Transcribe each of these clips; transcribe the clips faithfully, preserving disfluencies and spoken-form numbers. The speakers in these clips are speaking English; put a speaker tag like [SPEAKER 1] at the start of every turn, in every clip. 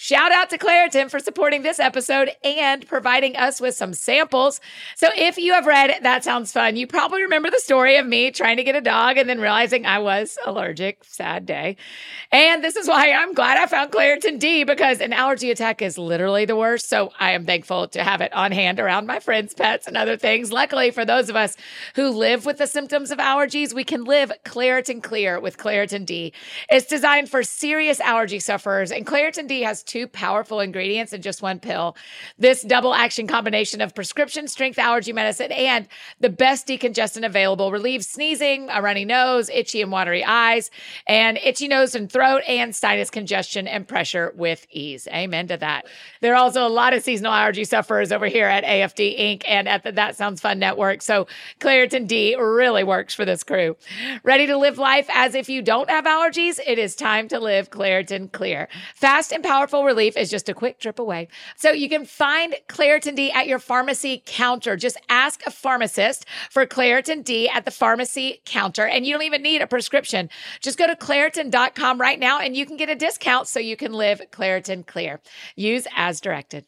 [SPEAKER 1] Shout out to Claritin for supporting this episode and providing us with some samples. So if you have read That Sounds Fun, you probably remember the story of me trying to get a dog and then realizing I was allergic. Sad day. And this is why I'm glad I found Claritin D, because an allergy attack is literally the worst. So I am thankful to have it on hand around my friends, pets, and other things. Luckily, for those of us who live with the symptoms of allergies, we can live Claritin Clear with Claritin D. It's designed for serious allergy sufferers, and Claritin D has two powerful ingredients in just one pill. This double action combination of prescription strength allergy medicine and the best decongestant available relieves sneezing, a runny nose, itchy and watery eyes, and itchy nose and throat, and sinus congestion and pressure with ease. Amen to that. There are also a lot of seasonal allergy sufferers over here at A F D Incorporated and at the That Sounds Fun Network. So Claritin D really works for this crew. Ready to live life as if you don't have allergies? It is time to live Claritin Clear. Fast and powerful relief is just a quick trip away. So you can find Claritin D at your pharmacy counter. Just ask a pharmacist for Claritin D at the pharmacy counter, and you don't even need a prescription. Just go to Claritin dot com right now and you can get a discount so you can live Claritin Clear. Use as directed.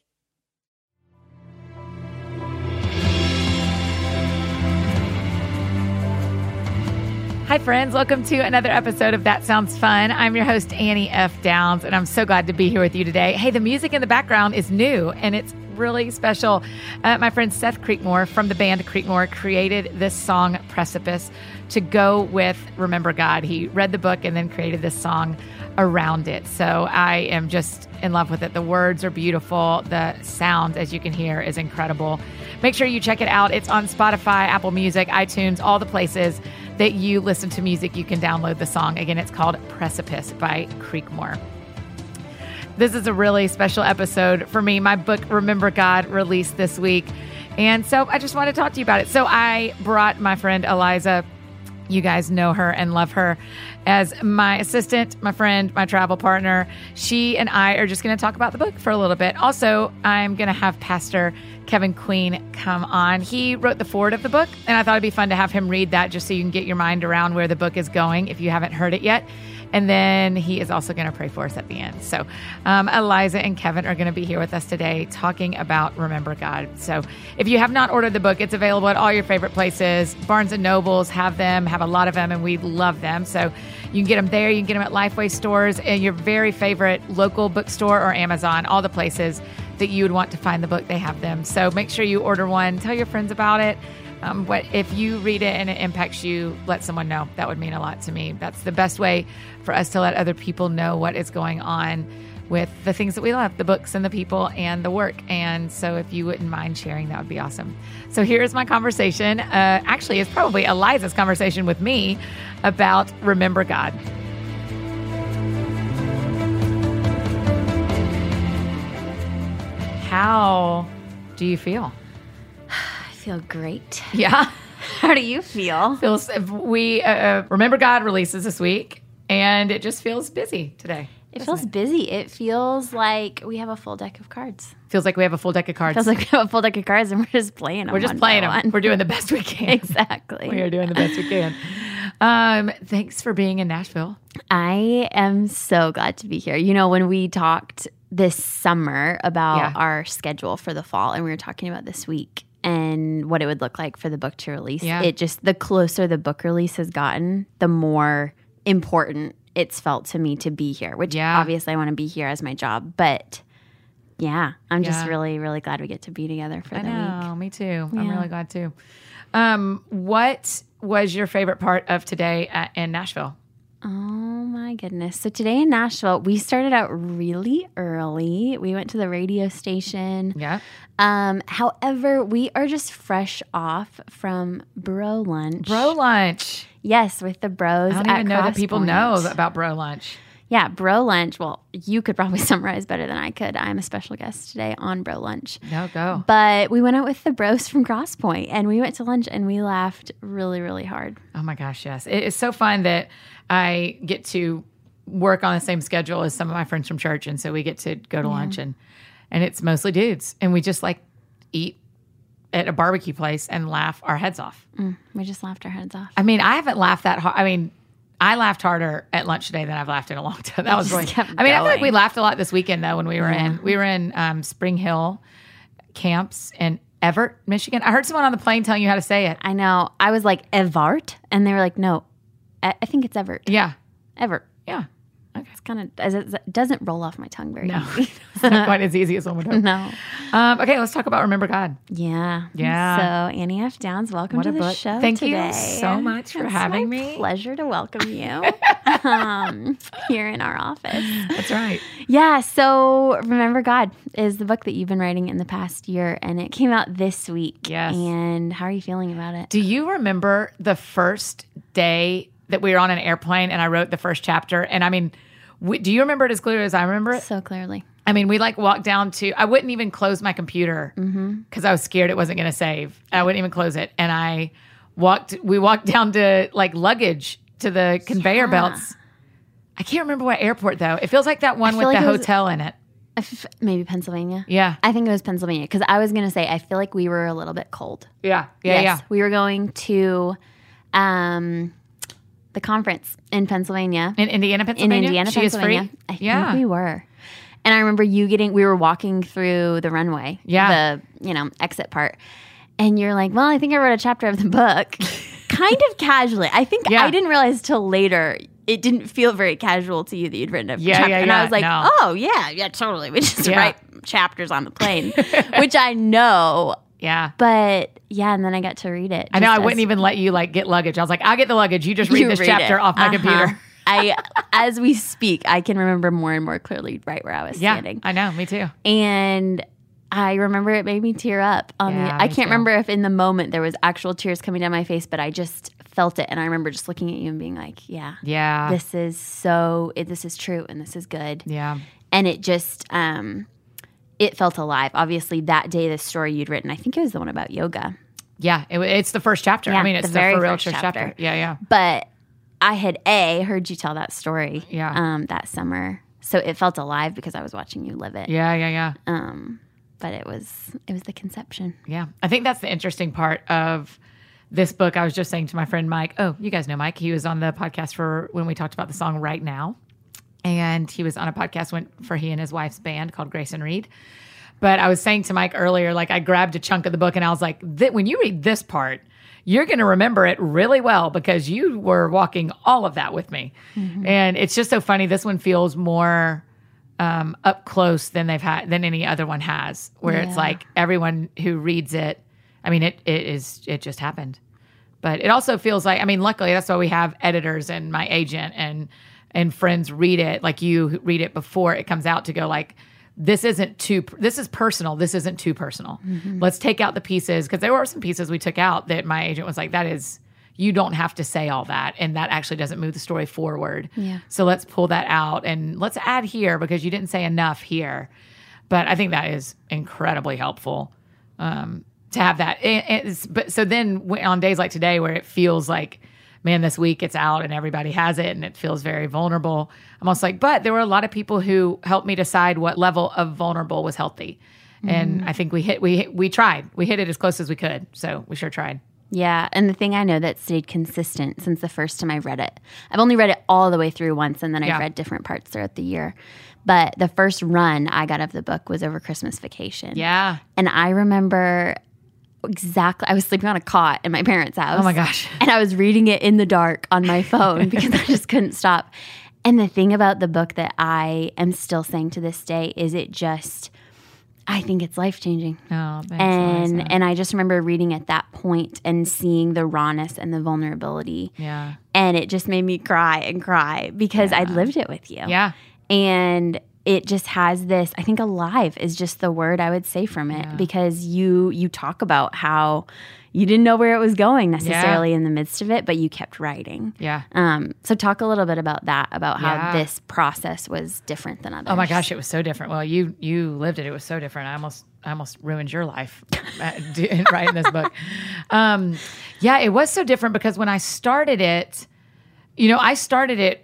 [SPEAKER 1] Hi, friends. Welcome to another episode of That Sounds Fun. I'm your host, Annie F. Downs, and I'm so glad to be here with you today. Hey, the music in the background is new, and it's really special. Uh, my friend Seth Creekmore from the band Creekmore created this song, Precipice, to go with Remember God. He read the book and then created this song around it. So I am just in love with it. The words are beautiful. The sound, as you can hear, is incredible. Make sure you check it out. It's on Spotify, Apple Music, iTunes, all the places that you listen to music. You can download the song. Again, it's called Precipice by Creekmore. This is a really special episode for me. My book, Remember God, released this week. And so I just want to talk to you about it. So I brought my friend Eliza. You guys know her and love her as my assistant, my friend, my travel partner. She and I are just going to talk about the book for a little bit. Also, I'm going to have Pastor Kevin Queen come on. He wrote the foreword of the book, and I thought it'd be fun to have him read that just so you can get your mind around where the book is going if you haven't heard it yet. And then he is also going to pray for us at the end. So um, Eliza and Kevin are going to be here with us today talking about Remember God. So if you have not ordered the book, it's available at all your favorite places. Barnes and Nobles have them, have a lot of them, and we love them. So you can get them there. You can get them at Lifeway stores and your very favorite local bookstore or Amazon, all the places that you would want to find the book, they have them. So make sure you order one. Tell your friends about it. Um, what if you read it and it impacts you, let someone know. That would mean a lot to me. That's the best way for us to let other people know what is going on with the things that we love, the books and the people and the work. And so if you wouldn't mind sharing, that would be awesome. So here's my conversation. Uh, actually, it's probably Eliza's conversation with me about Remember God. How do you feel?
[SPEAKER 2] I feel great.
[SPEAKER 1] Yeah.
[SPEAKER 2] How do you feel?
[SPEAKER 1] Feels we uh, Remember God releases this week, and it just feels busy today.
[SPEAKER 2] It feels it? busy. It feels like we have a full deck of cards.
[SPEAKER 1] Feels like we have a full deck of cards.
[SPEAKER 2] Feels like we have a full deck of cards, and we're just playing them.
[SPEAKER 1] We're just
[SPEAKER 2] one
[SPEAKER 1] playing them.
[SPEAKER 2] One.
[SPEAKER 1] We're doing the best we can.
[SPEAKER 2] Exactly.
[SPEAKER 1] We are doing the best we can. Um, thanks for being in Nashville.
[SPEAKER 2] I am so glad to be here. You know, when we talked this summer about
[SPEAKER 1] yeah.
[SPEAKER 2] our schedule for the fall, and we were talking about this week and what it would look like for the book to release,
[SPEAKER 1] yeah.
[SPEAKER 2] it just, the closer the book release has gotten, the more important it's felt to me to be here, which
[SPEAKER 1] yeah.
[SPEAKER 2] obviously I want to be here as my job, but yeah, I'm
[SPEAKER 1] yeah.
[SPEAKER 2] just really, really glad we get to be together for
[SPEAKER 1] I
[SPEAKER 2] the
[SPEAKER 1] know,
[SPEAKER 2] week.
[SPEAKER 1] Me too.
[SPEAKER 2] Yeah.
[SPEAKER 1] I'm really glad too. Um, what was your favorite part of today at, in Nashville?
[SPEAKER 2] Oh my goodness. So today in Nashville, we started out really early. We went to the radio station.
[SPEAKER 1] Yeah.
[SPEAKER 2] Um, however, we are just fresh off from Bro Lunch.
[SPEAKER 1] Bro Lunch.
[SPEAKER 2] Yes, with the bros.
[SPEAKER 1] I don't
[SPEAKER 2] at
[SPEAKER 1] even know that people
[SPEAKER 2] Cross
[SPEAKER 1] know
[SPEAKER 2] Point.
[SPEAKER 1] about Bro Lunch.
[SPEAKER 2] Yeah, Bro Lunch. Well, you could probably summarize better than I could. I'm a special guest today on Bro Lunch.
[SPEAKER 1] No, go.
[SPEAKER 2] But we went out with the bros from Cross Point, and we went to lunch, and we laughed really, really hard.
[SPEAKER 1] Oh my gosh, yes. It is so fun that I get to work on the same schedule as some of my friends from church, and so we get to go to
[SPEAKER 2] Yeah.
[SPEAKER 1] lunch, and and it's mostly dudes, and we just like eat at a barbecue place and laugh our heads off.
[SPEAKER 2] Mm, we just laughed our heads off.
[SPEAKER 1] I mean, I haven't laughed that hard. I mean, I laughed harder at lunch today than I've laughed in a long time. That was
[SPEAKER 2] just
[SPEAKER 1] really,
[SPEAKER 2] kept
[SPEAKER 1] I mean, I feel like
[SPEAKER 2] going.
[SPEAKER 1] we laughed a lot this weekend though when we were
[SPEAKER 2] Yeah.
[SPEAKER 1] in, we were in um, Spring Hill camps in Everett, Michigan. I heard someone on the plane telling you how to say it.
[SPEAKER 2] I know. I was like, Evart. And they were like, no, I, I think it's Evert.
[SPEAKER 1] Yeah.
[SPEAKER 2] Evert.
[SPEAKER 1] Yeah.
[SPEAKER 2] It's kind of, it doesn't roll off my tongue very
[SPEAKER 1] No,
[SPEAKER 2] easy.
[SPEAKER 1] it's not quite as easy as one would hope.
[SPEAKER 2] No.
[SPEAKER 1] Um, okay, let's talk about Remember God.
[SPEAKER 2] Yeah.
[SPEAKER 1] Yeah.
[SPEAKER 2] So Annie F. Downs, welcome
[SPEAKER 1] What
[SPEAKER 2] to
[SPEAKER 1] a
[SPEAKER 2] the
[SPEAKER 1] book.
[SPEAKER 2] show
[SPEAKER 1] Thank
[SPEAKER 2] today.
[SPEAKER 1] you so much for
[SPEAKER 2] It's
[SPEAKER 1] having
[SPEAKER 2] my
[SPEAKER 1] me.
[SPEAKER 2] Pleasure to welcome you um, here in our office.
[SPEAKER 1] That's right.
[SPEAKER 2] Yeah. So Remember God is the book that you've been writing in the past year, and it came out this week.
[SPEAKER 1] Yes.
[SPEAKER 2] And how are you feeling about it?
[SPEAKER 1] Do you remember the first day that we were on an airplane and I wrote the first chapter? And I mean, we, do you remember it as clearly as I remember it?
[SPEAKER 2] So clearly.
[SPEAKER 1] I mean, we like walked down to, I wouldn't even close my computer because I was scared it wasn't going to save. I wouldn't even close it. And I walked, we walked down to like luggage to the conveyor
[SPEAKER 2] Yeah.
[SPEAKER 1] belts. I can't remember what airport though. It feels like that one
[SPEAKER 2] I
[SPEAKER 1] with
[SPEAKER 2] feel like
[SPEAKER 1] the
[SPEAKER 2] it was-
[SPEAKER 1] hotel in it.
[SPEAKER 2] If- Maybe Pennsylvania.
[SPEAKER 1] Yeah.
[SPEAKER 2] I think it was Pennsylvania because I was going to say, I feel like we were a little bit cold.
[SPEAKER 1] Yeah. Yeah.
[SPEAKER 2] Yes,
[SPEAKER 1] Yeah.
[SPEAKER 2] we were going to um, the conference in Pennsylvania.
[SPEAKER 1] In Indiana,
[SPEAKER 2] In
[SPEAKER 1] Pennsylvania?
[SPEAKER 2] Indiana,
[SPEAKER 1] She
[SPEAKER 2] Pennsylvania.
[SPEAKER 1] is free?
[SPEAKER 2] I think
[SPEAKER 1] Yeah.
[SPEAKER 2] we were. And I remember you getting, we were walking through the runway,
[SPEAKER 1] Yeah.
[SPEAKER 2] the, you know, exit part. And you're like, well, I think I wrote a chapter of the book kind of casually. I think
[SPEAKER 1] Yeah.
[SPEAKER 2] I didn't realize till later it didn't feel very casual to you that you'd written a
[SPEAKER 1] Yeah,
[SPEAKER 2] chapter.
[SPEAKER 1] yeah,
[SPEAKER 2] and
[SPEAKER 1] yeah,
[SPEAKER 2] I was like,
[SPEAKER 1] no.
[SPEAKER 2] oh, yeah, yeah, totally. We just
[SPEAKER 1] Yeah.
[SPEAKER 2] write chapters on the plane, which I know.
[SPEAKER 1] Yeah.
[SPEAKER 2] But yeah, and then I got to read it.
[SPEAKER 1] I know.
[SPEAKER 2] just
[SPEAKER 1] I wouldn't
[SPEAKER 2] as-
[SPEAKER 1] even let you like get luggage. I was like, I'll get the luggage. You just read
[SPEAKER 2] You
[SPEAKER 1] this
[SPEAKER 2] read
[SPEAKER 1] chapter
[SPEAKER 2] it.
[SPEAKER 1] off my
[SPEAKER 2] Uh-huh.
[SPEAKER 1] computer.
[SPEAKER 2] I, as we speak, I can remember more and more clearly right where I was
[SPEAKER 1] Yeah.
[SPEAKER 2] standing.
[SPEAKER 1] I know. Me too.
[SPEAKER 2] And I remember it made me tear up. On
[SPEAKER 1] Yeah,
[SPEAKER 2] the, I
[SPEAKER 1] me
[SPEAKER 2] can't
[SPEAKER 1] too.
[SPEAKER 2] remember if in the moment there was actual tears coming down my face, but I just felt it. And I remember just looking at you and being like, yeah,
[SPEAKER 1] Yeah.
[SPEAKER 2] this is so, it, this is true and this is good.
[SPEAKER 1] yeah.
[SPEAKER 2] And it just, um, it felt alive. Obviously, that day, the story you'd written, I think it was the one about yoga.
[SPEAKER 1] Yeah. It, it's the first chapter.
[SPEAKER 2] Yeah,
[SPEAKER 1] I mean, it's
[SPEAKER 2] the
[SPEAKER 1] the,
[SPEAKER 2] very
[SPEAKER 1] for real
[SPEAKER 2] first
[SPEAKER 1] first chapter.
[SPEAKER 2] chapter.
[SPEAKER 1] Yeah. Yeah.
[SPEAKER 2] But I had A, heard you tell that story
[SPEAKER 1] Yeah.
[SPEAKER 2] um, that summer. So it felt alive because I was watching you live it.
[SPEAKER 1] Yeah. Yeah. Yeah.
[SPEAKER 2] Um, but it was it was the conception.
[SPEAKER 1] Yeah. I think that's the interesting part of this book. I was just saying to my friend Mike, oh, you guys know Mike. He was on the podcast for when we talked about the song Right Now. And he was on a podcast when, for he and his wife's band called Grace and Reed. But I was saying to Mike earlier, like I grabbed a chunk of the book and I was like, "Th- when you read this part, you're going to remember it really well because you were walking all of that with me."
[SPEAKER 2] Mm-hmm.
[SPEAKER 1] And it's just so funny. This one feels more um, up close than they've had than any other one has, where it's
[SPEAKER 2] Yeah.
[SPEAKER 1] like everyone who reads it. I mean, it it is it just happened, but it also feels like. I mean, luckily that's why we have editors and my agent and and friends read it, like you who read it before it comes out to go like. This isn't too, this is personal. This isn't too personal.
[SPEAKER 2] Mm-hmm.
[SPEAKER 1] Let's take out the pieces. Cause there were some pieces we took out that my agent was like, that is, you don't have to say all that. And that actually doesn't move the story forward.
[SPEAKER 2] Yeah.
[SPEAKER 1] So let's pull that out and let's add here because you didn't say enough here. But I think that is incredibly helpful um, to have that. It- it's, but so then when- on days like today where it feels like, man, this week it's out and everybody has it and it feels very vulnerable. I'm almost like, but there were a lot of people who helped me decide what level of vulnerable was healthy. And I think we hit, we hit, we tried, we hit it as close as we could. So we sure tried.
[SPEAKER 2] Yeah, and the thing I know that stayed consistent since the first time I read it, I've only read it all the way through once, and then I've
[SPEAKER 1] Yeah.
[SPEAKER 2] read different parts throughout the year. But the first run I got of the book was over Christmas vacation.
[SPEAKER 1] Yeah.
[SPEAKER 2] And I remember exactly, I was sleeping on a cot in my parents' house.
[SPEAKER 1] Oh my gosh.
[SPEAKER 2] And I was reading it in the dark on my phone because I just couldn't stop. And the thing about the book that I am still saying to this day is it just, I think it's life-changing.
[SPEAKER 1] Oh, thanks,
[SPEAKER 2] And
[SPEAKER 1] Eliza.
[SPEAKER 2] and I just remember reading at that point and seeing the rawness and the vulnerability.
[SPEAKER 1] Yeah.
[SPEAKER 2] And it just made me cry and cry because I'd lived it with you.
[SPEAKER 1] Yeah.
[SPEAKER 2] And it just has this, I think alive is just the word I would say from it because you you talk about how you didn't know where it was going necessarily in the midst of it, but you kept writing.
[SPEAKER 1] Yeah.
[SPEAKER 2] Um, so talk a little bit about that, about how
[SPEAKER 1] Yeah.
[SPEAKER 2] this process was different than others.
[SPEAKER 1] Oh my gosh, it was so different. Well, you you lived it. It was so different. I almost I almost ruined your life uh, do- writing this book. Um, yeah, it was so different because when I started it, you know, I started it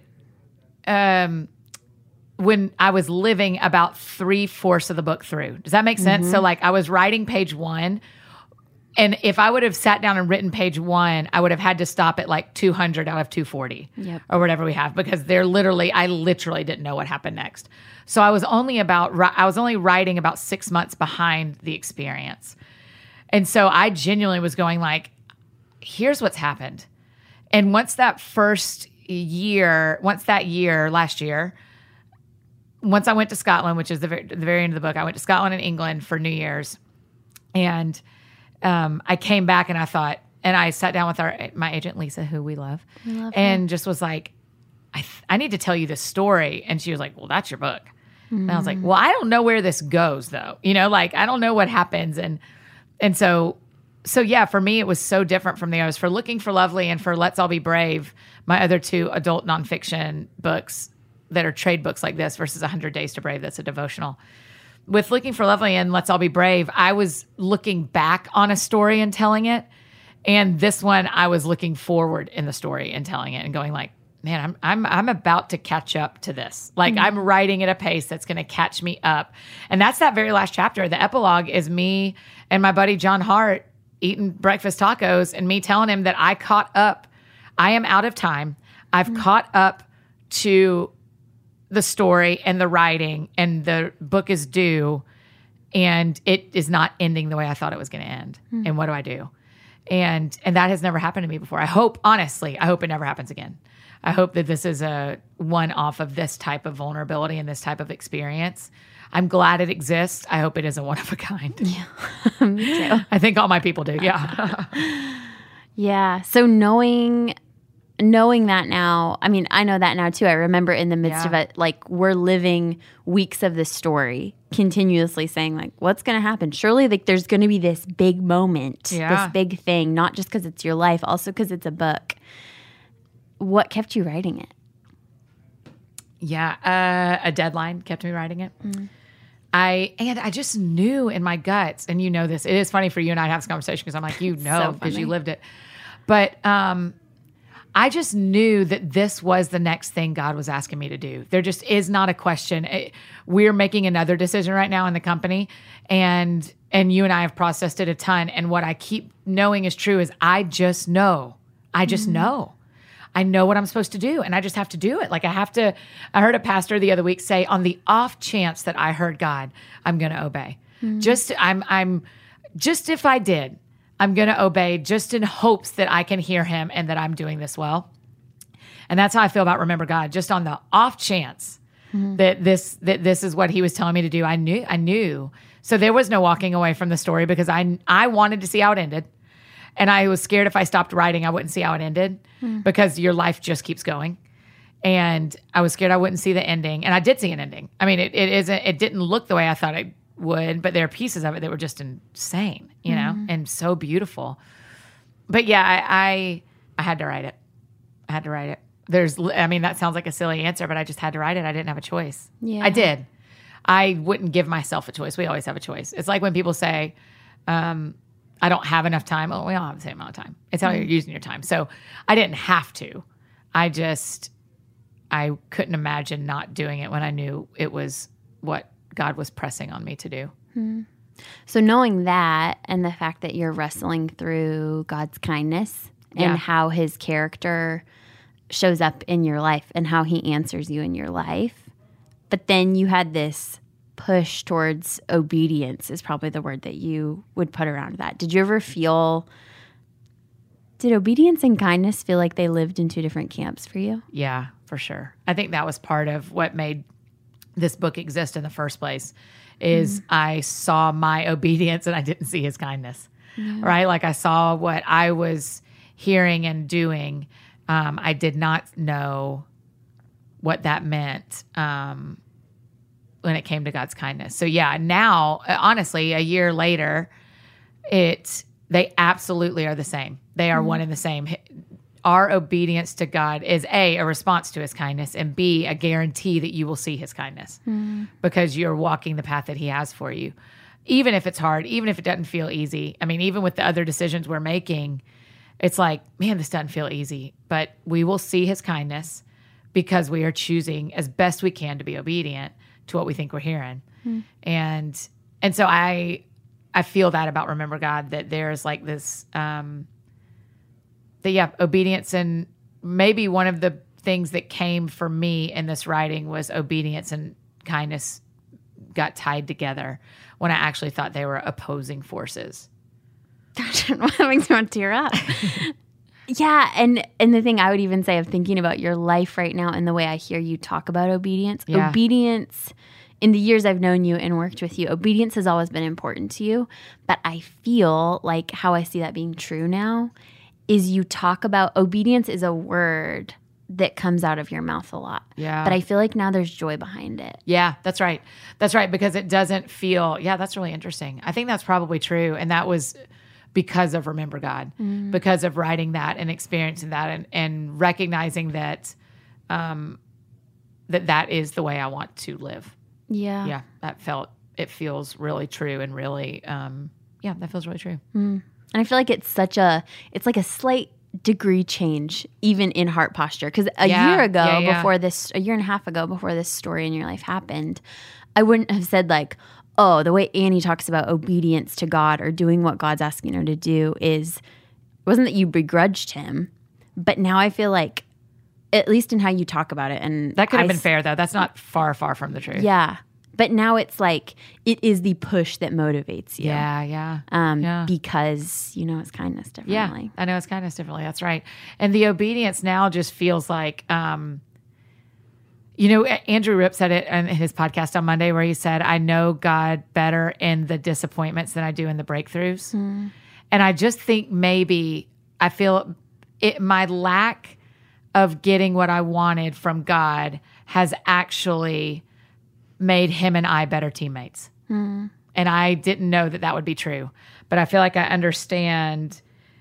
[SPEAKER 1] um, when I was living about three fourths of the book through. Does that make sense? So like I was writing page one. And if I would have sat down and written page one, I would have had to stop at like two hundred out of two forty
[SPEAKER 2] yep.
[SPEAKER 1] or whatever we have, because they're literally, I literally didn't know what happened next. So I was only about, I was only writing about six months behind the experience. And so I genuinely was going like, here's what's happened. And once that first year, once that year, last year, once I went to Scotland, which is the very, the very end of the book, I went to Scotland and England for New Year's. And um, I came back and I thought, and I sat down with our my agent, Lisa, who we love,
[SPEAKER 2] we love
[SPEAKER 1] and
[SPEAKER 2] her.
[SPEAKER 1] just was like, I, th- I need to tell you this story. And she was like, well, that's your book. Mm. And I was like, well, I don't know where this goes though. You know, like, I don't know what happens. And, and so, so yeah, for me, it was so different from the others. For Looking for Lovely and for Let's All Be Brave, my other two adult nonfiction books that are trade books like this versus one hundred Days to Brave, that's a devotional. With Looking for Lovely and Let's All Be Brave, I was looking back on a story and telling it. And this one, I was looking forward in the story and telling it and going like, man, I'm I'm I'm about to catch up to this. Like mm-hmm. I'm writing at a pace that's going to catch me up. And that's that very last chapter. The epilogue is me and my buddy John Hart eating breakfast tacos and me telling him that I caught up. I am out of time. I've mm-hmm. caught up to the story and the writing, and the book is due, and it is not ending the way I thought it was going to end. Mm. And what do I do? And and that has never happened to me before. I hope, honestly, I hope it never happens again. I hope that this is a one-off of this type of vulnerability and this type of experience. I'm glad it exists. I hope it isn't one of a kind.
[SPEAKER 2] Yeah, me too.
[SPEAKER 1] I think all my people do. Yeah.
[SPEAKER 2] Yeah. So knowing knowing that now, I mean, I know that now too. I remember in the midst
[SPEAKER 1] yeah.
[SPEAKER 2] of it, like we're living weeks of this story, continuously saying like, what's going to happen? Surely like there's going to be this big moment,
[SPEAKER 1] yeah.
[SPEAKER 2] this big thing, not just because it's your life, also because it's a book. What kept you writing it?
[SPEAKER 1] Yeah. Uh, a deadline kept me writing it. Mm. I, and I just knew in my guts, and you know this, it is funny for you and I to have this conversation because I'm like, you know, because so you lived it. But, um, I just knew that this was the next thing God was asking me to do. There just is not a question. It, we're making another decision right now in the company, and and you and I have processed it a ton. And what I keep knowing is true is I just know. I just mm-hmm. know. I know what I'm supposed to do, and I just have to do it. Like I have to. I heard a pastor the other week say, on the off chance that I heard God, I'm going to obey. Mm-hmm. Just I'm I'm just if I did. I'm going to obey just in hopes that I can hear him and that I'm doing this well. And that's how I feel about Remember God. Just on the off chance mm-hmm. that this that this is what he was telling me to do, I knew. I knew. So there was no walking away from the story because I I wanted to see how it ended. And I was scared if I stopped writing, I wouldn't see how it ended mm-hmm. because your life just keeps going. And I was scared I wouldn't see the ending. And I did see an ending. I mean, it, it isn't. It didn't look the way I thought it would, but there are pieces of it that were just insane, you know, mm-hmm. and so beautiful. But yeah, I, I I had to write it. I had to write it. There's, I mean, that sounds like a silly answer, but I just had to write it. I didn't have a choice.
[SPEAKER 2] Yeah.
[SPEAKER 1] I did. I wouldn't give myself a choice. We always have a choice. It's like when people say, um, I don't have enough time. Oh, we all have the same amount of time. It's how mm-hmm. you're using your time. So I didn't have to. I just, I couldn't imagine not doing it when I knew it was what God was pressing on me to do.
[SPEAKER 2] Hmm. So knowing that and the fact that you're wrestling through God's kindness and
[SPEAKER 1] yeah.
[SPEAKER 2] how his character shows up in your life and how he answers you in your life, but then you had this push towards obedience is probably the word that you would put around that. Did you ever feel, did obedience and kindness feel like they lived in two different camps for you?
[SPEAKER 1] Yeah, for sure. I think that was part of what made this book exist in the first place is mm. I saw my obedience and I didn't see his kindness, mm. right? Like I saw what I was hearing and doing. Um, I did not know what that meant um, when it came to God's kindness. So yeah, now, honestly, a year later, it they absolutely are the same. They are mm. one and the same. Our obedience to God is A, a response to his kindness, and B, a guarantee that you will see his kindness mm. because you're walking the path that he has for you. Even if it's hard, even if it doesn't feel easy. I mean, even with the other decisions we're making, it's like, man, this doesn't feel easy, but we will see his kindness because we are choosing as best we can to be obedient to what we think we're hearing. Mm. And, and so I, I feel that about Remember God, that there's like this, um, that yeah, obedience, and maybe one of the things that came for me in this writing was obedience and kindness got tied together when I actually thought they were opposing forces.
[SPEAKER 2] That makes me want to tear up. Yeah, and and the thing I would even say of thinking about your life right now and the way I hear you talk about obedience,
[SPEAKER 1] Yeah.
[SPEAKER 2] obedience, in the years I've known you and worked with you, obedience has always been important to you, but I feel like how I see that being true now is you talk about obedience is a word that comes out of your mouth a lot.
[SPEAKER 1] Yeah.
[SPEAKER 2] But I feel like now there's joy behind it.
[SPEAKER 1] Yeah, that's right. That's right, because it doesn't feel, yeah, that's really interesting. I think that's probably true. And that was because of Remember God, mm. because of writing that and experiencing that and, and recognizing that, um, that that is the way I want to live.
[SPEAKER 2] Yeah.
[SPEAKER 1] Yeah, that felt, it feels really true and really, um, yeah, that feels really true.
[SPEAKER 2] Mm. And I feel like it's such a, it's like a slight degree change even in heart posture. Because a
[SPEAKER 1] yeah,
[SPEAKER 2] year ago
[SPEAKER 1] yeah, yeah.
[SPEAKER 2] before this, a year and a half ago before this story in your life happened, I wouldn't have said like, oh, the way Annie talks about obedience to God or doing what God's asking her to do is, it wasn't that you begrudged him, but now I feel like, at least in how you talk about it. And
[SPEAKER 1] that could have
[SPEAKER 2] I,
[SPEAKER 1] been fair though. That's not far, far from the truth.
[SPEAKER 2] Yeah. But now it's like, it is the push that motivates you.
[SPEAKER 1] Yeah, yeah.
[SPEAKER 2] Um,
[SPEAKER 1] yeah.
[SPEAKER 2] Because you know it's kindness differently.
[SPEAKER 1] Yeah, I know it's kindness differently. That's right. And the obedience now just feels like, um, you know, Andrew Ripp said it in his podcast on Monday where he said, I know God better in the disappointments than I do in the breakthroughs. Mm. And I just think maybe I feel it, my lack of getting what I wanted from God has actually made him and I better teammates. Mm. And I didn't know that that would be true. But I feel like I understand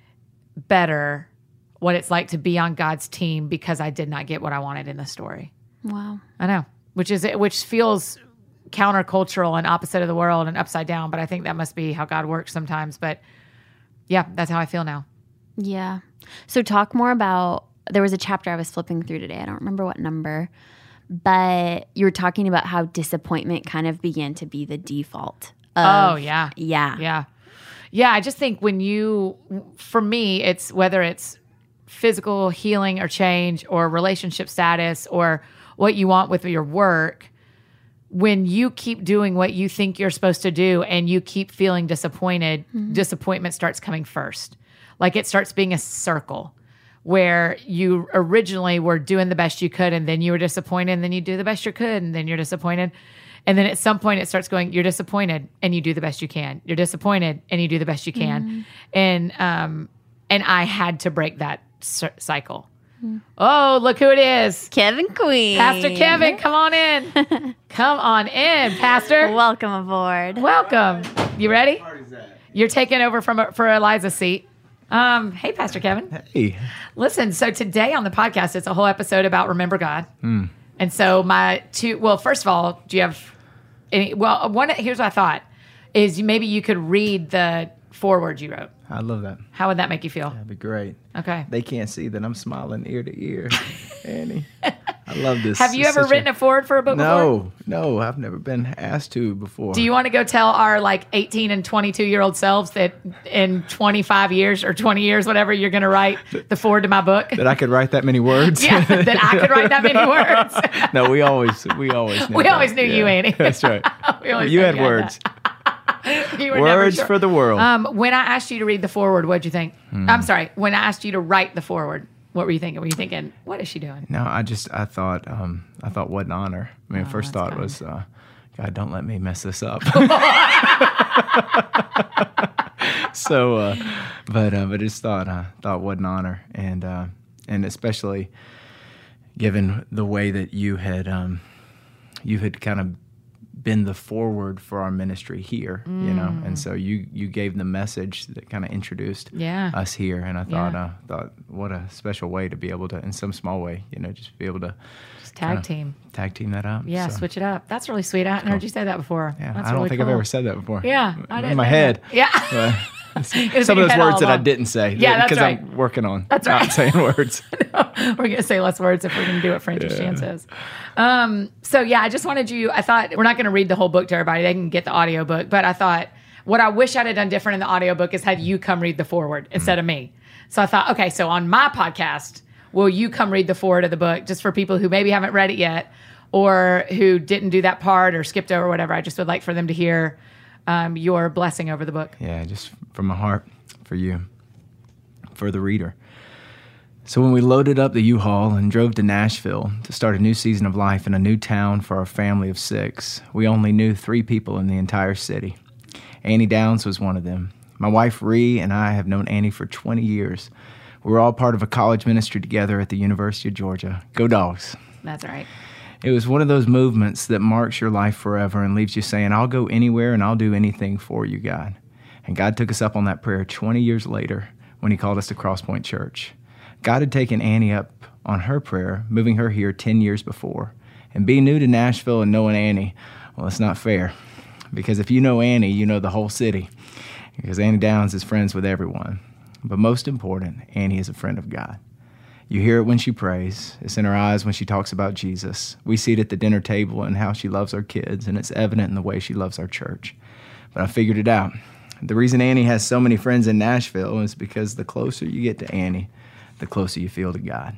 [SPEAKER 1] better what it's like to be on God's team because I did not get what I wanted in the story.
[SPEAKER 2] Wow.
[SPEAKER 1] I know, which is which feels countercultural and opposite of the world and upside down, but I think that must be how God works sometimes. But yeah, that's how I feel now.
[SPEAKER 2] Yeah. So talk more about, there was a chapter I was flipping through today. I don't remember what number, but you were talking about how disappointment kind of began to be the default. Of,
[SPEAKER 1] oh, yeah.
[SPEAKER 2] Yeah.
[SPEAKER 1] Yeah. Yeah, I just think when you, for me, it's whether it's physical healing or change or relationship status or what you want with your work, when you keep doing what you think you're supposed to do and you keep feeling disappointed, mm-hmm. disappointment starts coming first. Like it starts being a circle where you originally were doing the best you could and then you were disappointed and then you do the best you could and then you're disappointed. And then at some point it starts going, you're disappointed and you do the best you can. You're disappointed and you do the best you can. Mm-hmm. And, um, and I had to break that c- cycle. Mm-hmm. Oh, look who it is.
[SPEAKER 2] Kevin Queen.
[SPEAKER 1] Pastor Kevin, come on in. Come on in, Pastor.
[SPEAKER 2] Welcome aboard.
[SPEAKER 1] Welcome. You ready? You're taking over from for Eliza's seat. Um, hey, Pastor Kevin.
[SPEAKER 3] Hey.
[SPEAKER 1] Listen, so today on the podcast, it's a whole episode about Remember God.
[SPEAKER 3] Mm.
[SPEAKER 1] And so my two, well, first of all, do you have any, well, one, here's what I thought, is maybe you could read the foreword you wrote.
[SPEAKER 3] I love that.
[SPEAKER 1] How would that make you feel?
[SPEAKER 3] That'd be great.
[SPEAKER 1] Okay.
[SPEAKER 3] They can't see that I'm smiling ear to ear, Annie. I love this.
[SPEAKER 1] Have you
[SPEAKER 3] It's
[SPEAKER 1] ever
[SPEAKER 3] such
[SPEAKER 1] written a, a foreword for a book
[SPEAKER 3] no,
[SPEAKER 1] before?
[SPEAKER 3] No, no, I've never been asked to before.
[SPEAKER 1] Do you want to go tell our like eighteen and twenty-two year old selves that in twenty-five years or twenty years, whatever, you're going to write the foreword to my book?
[SPEAKER 3] That I could write that many words?
[SPEAKER 1] Yeah, that I could write that many words.
[SPEAKER 3] No, we always, we always knew
[SPEAKER 1] We
[SPEAKER 3] that.
[SPEAKER 1] always knew
[SPEAKER 3] yeah.
[SPEAKER 1] you, Annie.
[SPEAKER 3] That's right.
[SPEAKER 1] We always
[SPEAKER 3] you
[SPEAKER 1] knew
[SPEAKER 3] had
[SPEAKER 1] you
[SPEAKER 3] words.
[SPEAKER 1] You were
[SPEAKER 3] Words
[SPEAKER 1] never sure.
[SPEAKER 3] for the world.
[SPEAKER 1] Um, when I asked you to read the foreword, what'd you think?
[SPEAKER 3] Hmm.
[SPEAKER 1] I'm sorry. When I asked you to write the foreword, what were you thinking? Were you thinking, what is she doing?
[SPEAKER 3] No, I just, I thought, um, I thought, what an honor. I mean,
[SPEAKER 1] Oh,
[SPEAKER 3] first
[SPEAKER 1] that's
[SPEAKER 3] thought
[SPEAKER 1] kind.
[SPEAKER 3] was, uh, God, don't let me mess this up. so, uh, but, uh, but just thought, uh, thought what an honor. And, uh, and especially given the way that you had, um, you had kind of been the forward for our ministry here, mm. you know, and so you you gave the message that kind of introduced
[SPEAKER 1] yeah.
[SPEAKER 3] us here, and I thought
[SPEAKER 1] yeah.
[SPEAKER 3] uh, thought what a special way to be able to, in some small way, you know, just be able to
[SPEAKER 1] just tag team,
[SPEAKER 3] tag team that up.
[SPEAKER 1] Yeah,
[SPEAKER 3] so.
[SPEAKER 1] switch it up. That's really sweet. I hadn't heard you say that before.
[SPEAKER 3] Yeah,
[SPEAKER 1] That's
[SPEAKER 3] I don't
[SPEAKER 1] really
[SPEAKER 3] think
[SPEAKER 1] cool.
[SPEAKER 3] I've ever said that before.
[SPEAKER 1] Yeah, I
[SPEAKER 3] in
[SPEAKER 1] didn't
[SPEAKER 3] my
[SPEAKER 1] know
[SPEAKER 3] head.
[SPEAKER 1] that. Yeah.
[SPEAKER 3] Uh,
[SPEAKER 1] Some
[SPEAKER 3] some of those words that I didn't say.
[SPEAKER 1] Yeah, that's
[SPEAKER 3] because
[SPEAKER 1] right.
[SPEAKER 3] I'm working on
[SPEAKER 1] that's
[SPEAKER 3] not
[SPEAKER 1] right.
[SPEAKER 3] saying words.
[SPEAKER 1] No, we're going to say less words if we're going to do what Francis
[SPEAKER 3] Yeah.
[SPEAKER 1] Chan says. Um, so yeah, I just wanted you, I thought, we're not going to read the whole book to everybody. They can get the audio book. But I thought, What I wish I'd have done different in the audiobook is had you come read the foreword instead of me. So I thought, okay, so on my podcast, will you come read the foreword of the book just for people who maybe haven't read it yet or who didn't do that part or skipped over or whatever. I just would like for them to hear um, your blessing over the book.
[SPEAKER 3] Yeah, just from my heart for you, for the reader. So when we loaded up the U-Haul and drove to Nashville to start a new season of life in a new town for our family of six, we only knew three people in the entire city. Annie Downs was one of them. My wife, Ree, and I have known Annie for twenty years. We were all part of a college ministry together at the University of Georgia. Go Dogs.
[SPEAKER 1] That's right.
[SPEAKER 3] It was one of those movements that marks your life forever and leaves you saying, I'll go anywhere and I'll do anything for you, God. And God took us up on that prayer twenty years later when he called us to Crosspoint Church. God had taken Annie up on her prayer, moving her here ten years before. And being new to Nashville and knowing Annie, well, it's not fair. Because if you know Annie, you know the whole city. Because Annie Downs is friends with everyone. But most important, Annie is a friend of God. You hear it when she prays. It's in her eyes when she talks about Jesus. We see it at the dinner table and how she loves our kids, and it's evident in the way she loves our church. But I figured it out. The reason Annie has so many friends in Nashville is because the closer you get to Annie, the closer you feel to God.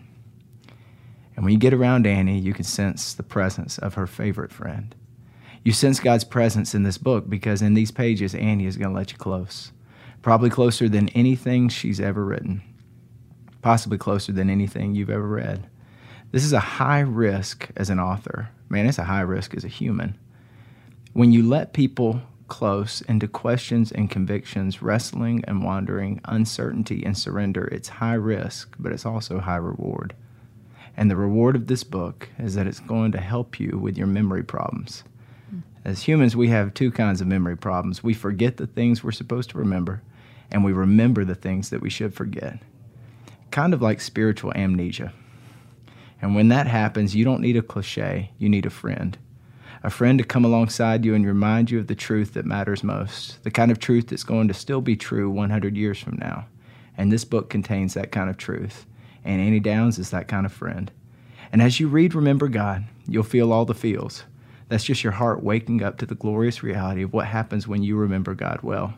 [SPEAKER 3] And when you get around Annie, you can sense the presence of her favorite friend. You sense God's presence in this book because in these pages, Annie is going to let you close. Probably closer than anything she's ever written. Possibly closer than anything you've ever read. This is a high risk as an author. Man, it's a high risk as a human. When you let people close into questions and convictions, wrestling and wandering, uncertainty and surrender, it's high risk, but it's also high reward. And the reward of this book is that it's going to help you with your memory problems. As humans, we have two kinds of memory problems. We forget the things we're supposed to remember, and we remember the things that we should forget. Kind of like spiritual amnesia. And when that happens, you don't need a cliche, you need a friend. A friend to come alongside you and remind you of the truth that matters most, the kind of truth that's going to still be true one hundred years from now. And this book contains that kind of truth. And Annie Downs is that kind of friend. And as you read Remember God, you'll feel all the feels. That's just your heart waking up to the glorious reality of what happens when you remember God well.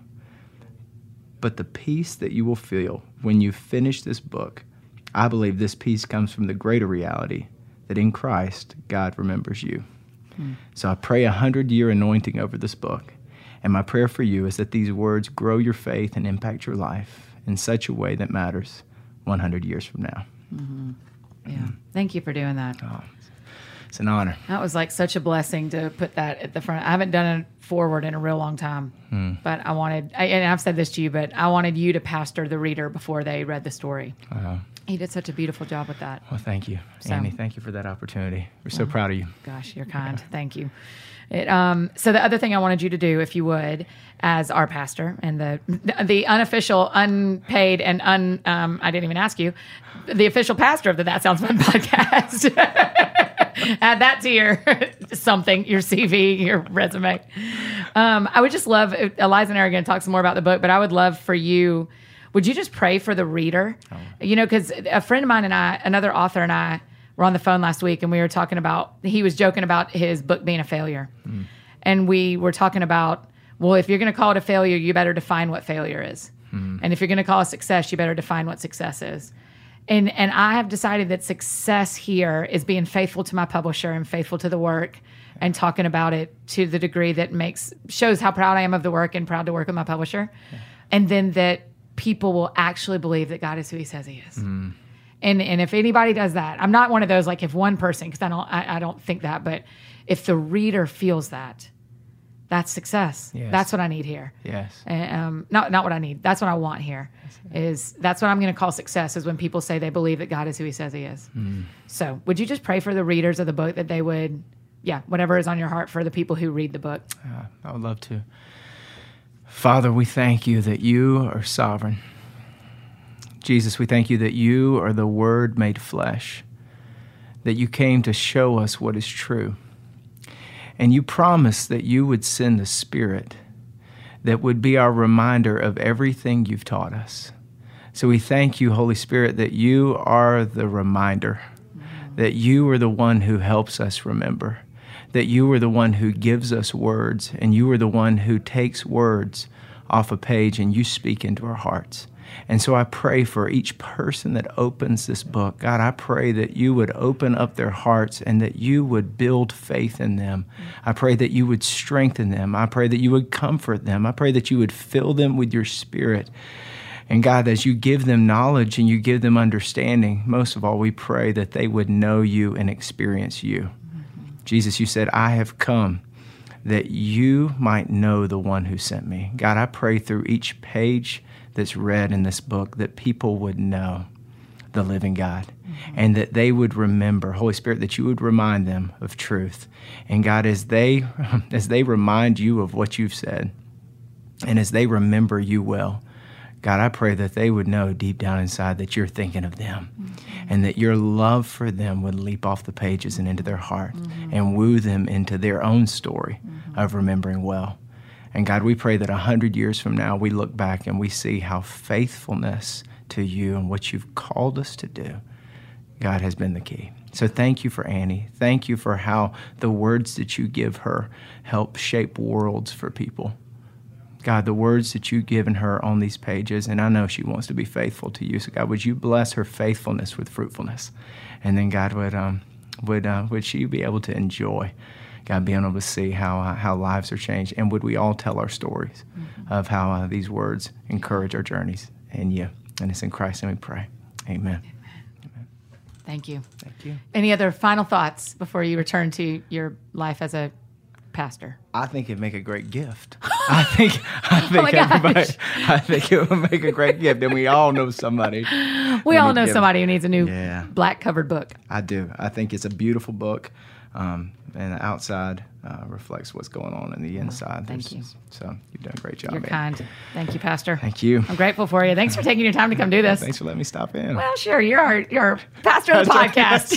[SPEAKER 3] But the peace that you will feel when you finish this book, I believe this peace comes from the greater reality that in Christ, God remembers you. Hmm. So I pray a hundred-year anointing over this book. And my prayer for you is that these words grow your faith and impact your life in such a way that matters one hundred years from now.
[SPEAKER 1] Mm-hmm. Yeah. Mm-hmm. Thank you for doing that.
[SPEAKER 3] Oh. It's an honor.
[SPEAKER 1] That was like such a blessing to put that at the front. I haven't done a forward in a real long time, hmm. but I wanted, I, and I've said this to you, but I wanted you to pastor the reader before they read the story. Uh-huh. You did such a beautiful job with that.
[SPEAKER 3] Well, thank you, so, Annie. Thank you for that opportunity. We're so well, proud of you.
[SPEAKER 1] Gosh, you're kind. Yeah. Thank you. It, um, so the other thing I wanted you to do, if you would, as our pastor and the the unofficial, unpaid, and un, um, I didn't even ask you, the official pastor of the That Sounds Fun podcast. Add that to your something, your C V, your resume. Um, I would just love, Eliza and I are going to talk some more about the book, but I would love for you, would you just pray for the reader? Oh. You know, because a friend of mine and I, another author and I, were on the phone last week and we were talking about, he was joking about his book being a failure. Mm. And we were talking about, well, if you're going to call it a failure, you better define what failure is. Mm. And if you're going to call it success, you better define what success is. And and I have decided that success here is being faithful to my publisher and faithful to the work and talking about it to the degree that makes shows how proud I am of the work and proud to work with my publisher. Yeah. And then that people will actually believe that God is who he says he is. Mm. And and if anybody does that, I'm not one of those, like if one person, because I don't I, I don't think that, but if the reader feels that, that's success. Yes. That's what I need here.
[SPEAKER 3] Yes.
[SPEAKER 1] And, um, not not what I need. That's what I want here. Is that's what I'm going to call success, is when people say they believe that God is who he says he is. Mm. So would you just pray for the readers of the book that they would, yeah, whatever is on your heart for the people who read the book?
[SPEAKER 3] Uh, I would love to. Father, we thank you that you are sovereign. Jesus, we thank you that you are the Word made flesh, that you came to show us what is true. And you promised that you would send the Spirit that would be our reminder of everything you've taught us. So we thank you, Holy Spirit, that you are the reminder, mm-hmm. that you are the one who helps us remember, that you are the one who gives us words, and you are the one who takes words off a page and you speak into our hearts. And so I pray for each person that opens this book. God, I pray that you would open up their hearts and that you would build faith in them. I pray that you would strengthen them. I pray that you would comfort them. I pray that you would fill them with your Spirit. And God, as you give them knowledge and you give them understanding, most of all, we pray that they would know you and experience you. Mm-hmm. Jesus, you said, I have come that you might know the one who sent me. God, I pray through each page that's read in this book that people would know the living God, mm-hmm. and that they would remember, Holy Spirit, that you would remind them of truth. And God, as they as they remind you of what you've said, and as they remember you well, God, I pray that they would know deep down inside that you're thinking of them, mm-hmm. and that your love for them would leap off the pages and into their heart, mm-hmm. and woo them into their own story, mm-hmm. of remembering well. And God, we pray that a hundred years from now, we look back and we see how faithfulness to you and what you've called us to do, God, has been the key. So thank you for Annie. Thank you for how the words that you give her help shape worlds for people. God, the words that you've given her on these pages, and I know she wants to be faithful to you. So God, would you bless her faithfulness with fruitfulness? And then God, would um, would uh, would she be able to enjoy, God, being able to see how uh, how lives are changed? And would we all tell our stories, mm-hmm. of how uh, these words encourage our journeys in you? And it's in Christ's name we pray. Amen.
[SPEAKER 1] Amen. Thank you.
[SPEAKER 3] Thank you.
[SPEAKER 1] Any other final thoughts before you return to your life as a pastor?
[SPEAKER 3] I think it'd make a great gift. I think I think
[SPEAKER 1] oh
[SPEAKER 3] everybody I think it would make a great gift. And we all know somebody.
[SPEAKER 1] We all know somebody who needs a new
[SPEAKER 3] yeah.
[SPEAKER 1] black covered book.
[SPEAKER 3] I do. I think it's a beautiful book. Um, and the outside uh, reflects what's going on in the inside.
[SPEAKER 1] Thank
[SPEAKER 3] There's,
[SPEAKER 1] you.
[SPEAKER 3] So you've done a great job.
[SPEAKER 1] You're
[SPEAKER 3] man.
[SPEAKER 1] kind. Thank you, Pastor.
[SPEAKER 3] Thank you.
[SPEAKER 1] I'm grateful for you. Thanks for taking your time to come do this.
[SPEAKER 3] Thanks for letting me stop in.
[SPEAKER 1] Well, sure. You're our, you're our pastor of the podcast.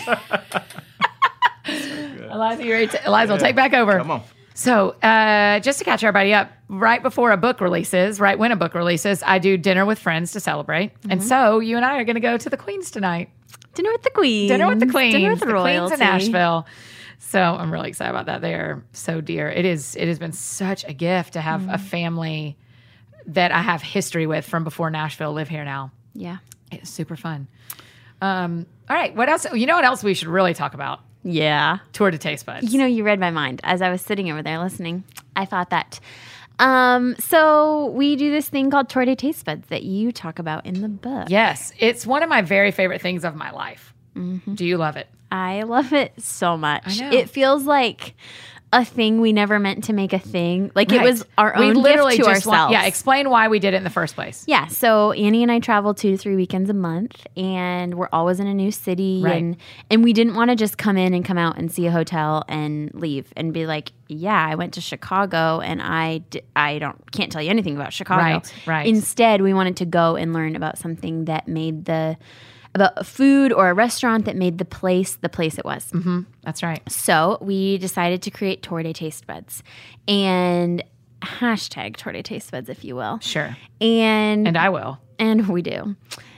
[SPEAKER 1] Eliza, you're ready to, Eliza will take back over.
[SPEAKER 3] Come on.
[SPEAKER 1] So uh, just to catch everybody up, right before a book releases, right when a book releases, I do dinner with friends to celebrate. Mm-hmm. And so you and I are going to go to the Queens tonight.
[SPEAKER 2] Dinner with the Queens.
[SPEAKER 1] Dinner with the Queens.
[SPEAKER 2] Dinner with the,
[SPEAKER 1] the
[SPEAKER 2] royalty.
[SPEAKER 1] Queens in Nashville. So I'm really excited about that. They are so dear. It is. It has been such a gift to have mm-hmm. a family that I have history with from before Nashville live here now.
[SPEAKER 2] Yeah.
[SPEAKER 1] It's super fun. Um, all right. What else? You know what else we should really talk about?
[SPEAKER 2] Yeah.
[SPEAKER 1] Tour de Taste Buds.
[SPEAKER 2] You know, you read my mind. As I was sitting over there listening, I thought that. Um, so we do this thing called Tour de Taste Buds that you talk about in the book.
[SPEAKER 1] Yes. It's one of my very favorite things of my life. Mm-hmm. Do you love it?
[SPEAKER 2] I love it so much.
[SPEAKER 1] I know.
[SPEAKER 2] It feels like a thing we never meant to make a thing. Like
[SPEAKER 1] right.
[SPEAKER 2] it was our
[SPEAKER 1] we
[SPEAKER 2] own
[SPEAKER 1] literally
[SPEAKER 2] gift to
[SPEAKER 1] just
[SPEAKER 2] ourselves.
[SPEAKER 1] Want, yeah, explain why we did it in the first place.
[SPEAKER 2] Yeah, so Annie and I travel two to three weekends a month, and we're always in a new city.
[SPEAKER 1] Right.
[SPEAKER 2] And, and we didn't want to just come in and come out and see a hotel and leave and be like, yeah, I went to Chicago, and I, d- I don't can't tell you anything about Chicago.
[SPEAKER 1] Right, right.
[SPEAKER 2] Instead, we wanted to go and learn about something that made the about a food or a restaurant that made the place the place it was.
[SPEAKER 1] Mm-hmm. That's right.
[SPEAKER 2] So we decided to create Tour de Taste Buds and hashtag Tour de Taste Buds, if you will.
[SPEAKER 1] Sure.
[SPEAKER 2] And
[SPEAKER 1] and I will.
[SPEAKER 2] And we do.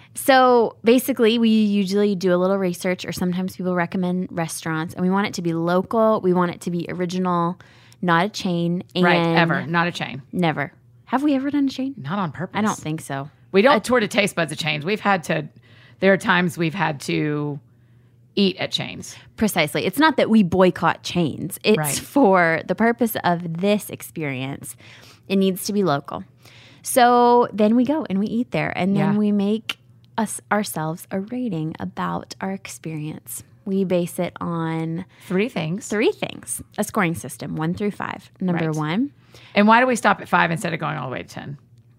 [SPEAKER 2] So basically, we usually do a little research, or sometimes people recommend restaurants, and we want it to be local. We want it to be original, not a chain. And
[SPEAKER 1] right, ever. Not a chain.
[SPEAKER 2] Never. Have we ever done a chain?
[SPEAKER 1] Not on purpose.
[SPEAKER 2] I don't think so.
[SPEAKER 1] We don't uh, Tour de Taste Buds at chains. We've had to... There are times we've had to eat at chains.
[SPEAKER 2] Precisely. It's not that we boycott chains. It's
[SPEAKER 1] right.
[SPEAKER 2] for the purpose of this experience. It needs to be local. So then we go and we eat there, and then
[SPEAKER 1] yeah.
[SPEAKER 2] we make us ourselves a rating about our experience. We base it on
[SPEAKER 1] three things.
[SPEAKER 2] Three things. A scoring system, one through five. Number
[SPEAKER 1] right.
[SPEAKER 2] one.
[SPEAKER 1] And why do we stop at five instead of going all the way to ten?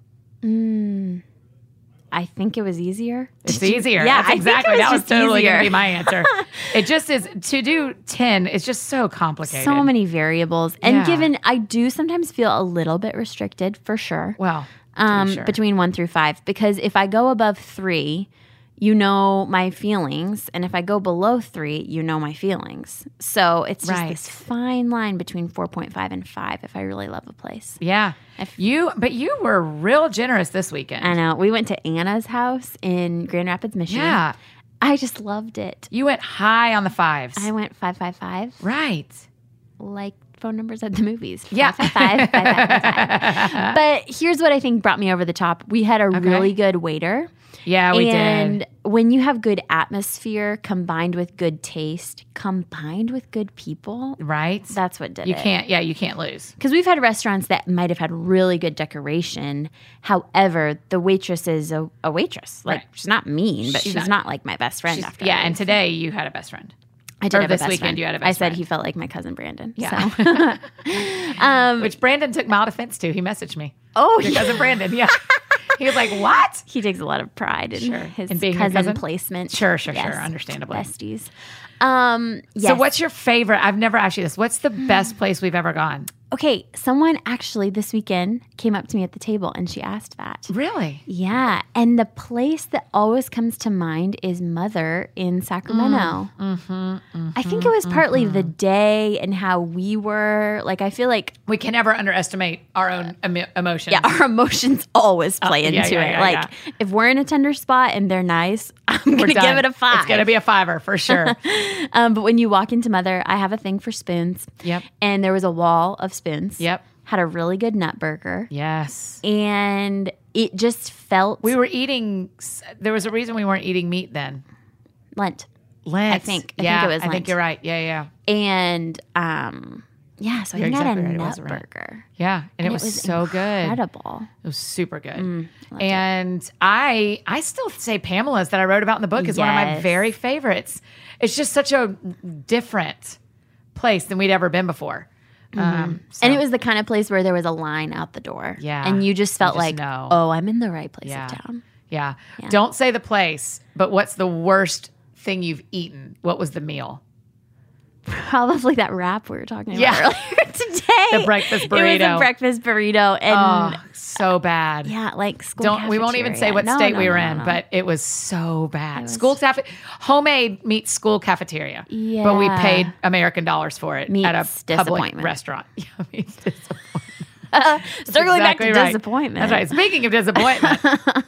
[SPEAKER 2] Mm. I think it was easier.
[SPEAKER 1] It's easier.
[SPEAKER 2] Yeah,
[SPEAKER 1] That's exactly.
[SPEAKER 2] I think it was
[SPEAKER 1] that was
[SPEAKER 2] just
[SPEAKER 1] totally going to
[SPEAKER 2] easier.
[SPEAKER 1] be my answer. It just is to do ten. It's just so complicated.
[SPEAKER 2] So many variables, and
[SPEAKER 1] Yeah.
[SPEAKER 2] given I do sometimes feel a little bit restricted for sure.
[SPEAKER 1] Well,
[SPEAKER 2] um,
[SPEAKER 1] sure.
[SPEAKER 2] between one through five, because if I go above three, you know my feelings, and if I go below three, you know my feelings. So it's just
[SPEAKER 1] Right.
[SPEAKER 2] this fine line between four point five and five. If I really love a place,
[SPEAKER 1] Yeah.
[SPEAKER 2] If-
[SPEAKER 1] you, but you were real generous this weekend.
[SPEAKER 2] I know we went to Anna's house in Grand Rapids, Michigan.
[SPEAKER 1] Yeah.
[SPEAKER 2] I just loved it.
[SPEAKER 1] You went high on the fives.
[SPEAKER 2] I went five five five,
[SPEAKER 1] right.
[SPEAKER 2] like phone numbers at the movies.
[SPEAKER 1] Yeah.
[SPEAKER 2] five five five, five, five, five, five. But here's what I think brought me over the top. We had a
[SPEAKER 1] Okay.
[SPEAKER 2] really good waiter.
[SPEAKER 1] Yeah, we
[SPEAKER 2] and
[SPEAKER 1] did.
[SPEAKER 2] when you have good atmosphere combined with good taste, combined with good people,
[SPEAKER 1] Right?
[SPEAKER 2] that's what did
[SPEAKER 1] You
[SPEAKER 2] it.
[SPEAKER 1] can't, yeah, you can't lose.
[SPEAKER 2] Because we've had restaurants that might have had really good decoration. However, the waitress is a, a waitress. Like,
[SPEAKER 1] Right.
[SPEAKER 2] she's not mean, but
[SPEAKER 1] She's
[SPEAKER 2] she's,
[SPEAKER 1] not-
[SPEAKER 2] not, like my best friend
[SPEAKER 1] She's-
[SPEAKER 2] after
[SPEAKER 1] yeah,
[SPEAKER 2] I
[SPEAKER 1] and
[SPEAKER 2] leave.
[SPEAKER 1] today you had a best friend.
[SPEAKER 2] I did
[SPEAKER 1] or
[SPEAKER 2] have
[SPEAKER 1] this
[SPEAKER 2] a best
[SPEAKER 1] weekend
[SPEAKER 2] friend.
[SPEAKER 1] you had a
[SPEAKER 2] I
[SPEAKER 1] best
[SPEAKER 2] said
[SPEAKER 1] friend.
[SPEAKER 2] he felt like my cousin Brandon.
[SPEAKER 1] Yeah.
[SPEAKER 2] So. um,
[SPEAKER 1] Which Brandon took mild offense to. He messaged me.
[SPEAKER 2] oh,
[SPEAKER 1] Your
[SPEAKER 2] yeah.
[SPEAKER 1] cousin Brandon, yeah. He was like, what?
[SPEAKER 2] He takes a lot of pride in
[SPEAKER 1] Sure.
[SPEAKER 2] his
[SPEAKER 1] In being your
[SPEAKER 2] cousin,
[SPEAKER 1] cousin?
[SPEAKER 2] placement.
[SPEAKER 1] Sure, sure,
[SPEAKER 2] Yes.
[SPEAKER 1] sure. Understandably.
[SPEAKER 2] Besties. Um, yes.
[SPEAKER 1] So what's your favorite? I've never asked you this. What's the best place we've ever gone?
[SPEAKER 2] Okay, someone actually this weekend came up to me at the table and she asked that.
[SPEAKER 1] Really?
[SPEAKER 2] Yeah, and the place that always comes to mind is Mother in Sacramento.
[SPEAKER 1] Mm, mm-hmm, mm-hmm,
[SPEAKER 2] I think it was partly mm-hmm. the day and how we were. Like, I feel like
[SPEAKER 1] we can never underestimate our own emo- emotions.
[SPEAKER 2] yeah, our emotions always play
[SPEAKER 1] Uh, yeah,
[SPEAKER 2] into
[SPEAKER 1] yeah,
[SPEAKER 2] it.
[SPEAKER 1] yeah,
[SPEAKER 2] like,
[SPEAKER 1] yeah.
[SPEAKER 2] if we're in a tender spot and they're nice, I'm
[SPEAKER 1] We're
[SPEAKER 2] gonna
[SPEAKER 1] done.
[SPEAKER 2] give it a five.
[SPEAKER 1] It's gonna be a fiver for sure.
[SPEAKER 2] um, but when you walk into Mother, I have a thing for spoons.
[SPEAKER 1] Yep.
[SPEAKER 2] And there was a wall of spoons.
[SPEAKER 1] Yep.
[SPEAKER 2] Had a really good nut burger.
[SPEAKER 1] Yes.
[SPEAKER 2] And it just felt
[SPEAKER 1] We were eating. There was a reason we weren't eating meat then.
[SPEAKER 2] Lent.
[SPEAKER 1] Lent.
[SPEAKER 2] I think- I
[SPEAKER 1] yeah,
[SPEAKER 2] think it was
[SPEAKER 1] I think
[SPEAKER 2] Lent.
[SPEAKER 1] you're right. Yeah, yeah,
[SPEAKER 2] And um, yeah, so I
[SPEAKER 1] You're
[SPEAKER 2] think I had
[SPEAKER 1] exactly
[SPEAKER 2] a
[SPEAKER 1] right. It
[SPEAKER 2] nut
[SPEAKER 1] was right.
[SPEAKER 2] burger.
[SPEAKER 1] yeah. And, it was, so good.
[SPEAKER 2] Incredible.
[SPEAKER 1] It was super good.
[SPEAKER 2] Mm, loved it.
[SPEAKER 1] and I I still say Pamela's that I wrote about in the book is one of my
[SPEAKER 2] Yes.
[SPEAKER 1] very favorites. It's just such a different place than we'd ever been before. Um, so-
[SPEAKER 2] And it was the kind of place where there was a line out the door.
[SPEAKER 1] Yeah.
[SPEAKER 2] And you just felt
[SPEAKER 1] You just
[SPEAKER 2] like,
[SPEAKER 1] know.
[SPEAKER 2] oh, I'm in the right place
[SPEAKER 1] Yeah.
[SPEAKER 2] of town.
[SPEAKER 1] yeah.
[SPEAKER 2] Yeah.
[SPEAKER 1] Don't say the place, but what's the worst thing you've eaten? What was the meal?
[SPEAKER 2] Probably that wrap we were talking about
[SPEAKER 1] Yeah.
[SPEAKER 2] earlier today.
[SPEAKER 1] The breakfast
[SPEAKER 2] It was
[SPEAKER 1] burrito.
[SPEAKER 2] a breakfast burrito. And
[SPEAKER 1] Oh, so bad.
[SPEAKER 2] yeah, like school
[SPEAKER 1] Don't we won't even say
[SPEAKER 2] cafeteria.
[SPEAKER 1] what
[SPEAKER 2] No,
[SPEAKER 1] state
[SPEAKER 2] no,
[SPEAKER 1] we
[SPEAKER 2] no,
[SPEAKER 1] were
[SPEAKER 2] no,
[SPEAKER 1] in,
[SPEAKER 2] no.
[SPEAKER 1] but it was so bad.
[SPEAKER 2] was-
[SPEAKER 1] School cafe, homemade meets school cafeteria. But we
[SPEAKER 2] Yeah.
[SPEAKER 1] paid American dollars for it
[SPEAKER 2] Meets
[SPEAKER 1] at a public
[SPEAKER 2] disappointment.
[SPEAKER 1] restaurant. Yeah, meets disappointment.
[SPEAKER 2] Circling
[SPEAKER 1] Exactly
[SPEAKER 2] back to
[SPEAKER 1] right.
[SPEAKER 2] disappointment.
[SPEAKER 1] That's right. Speaking of disappointment,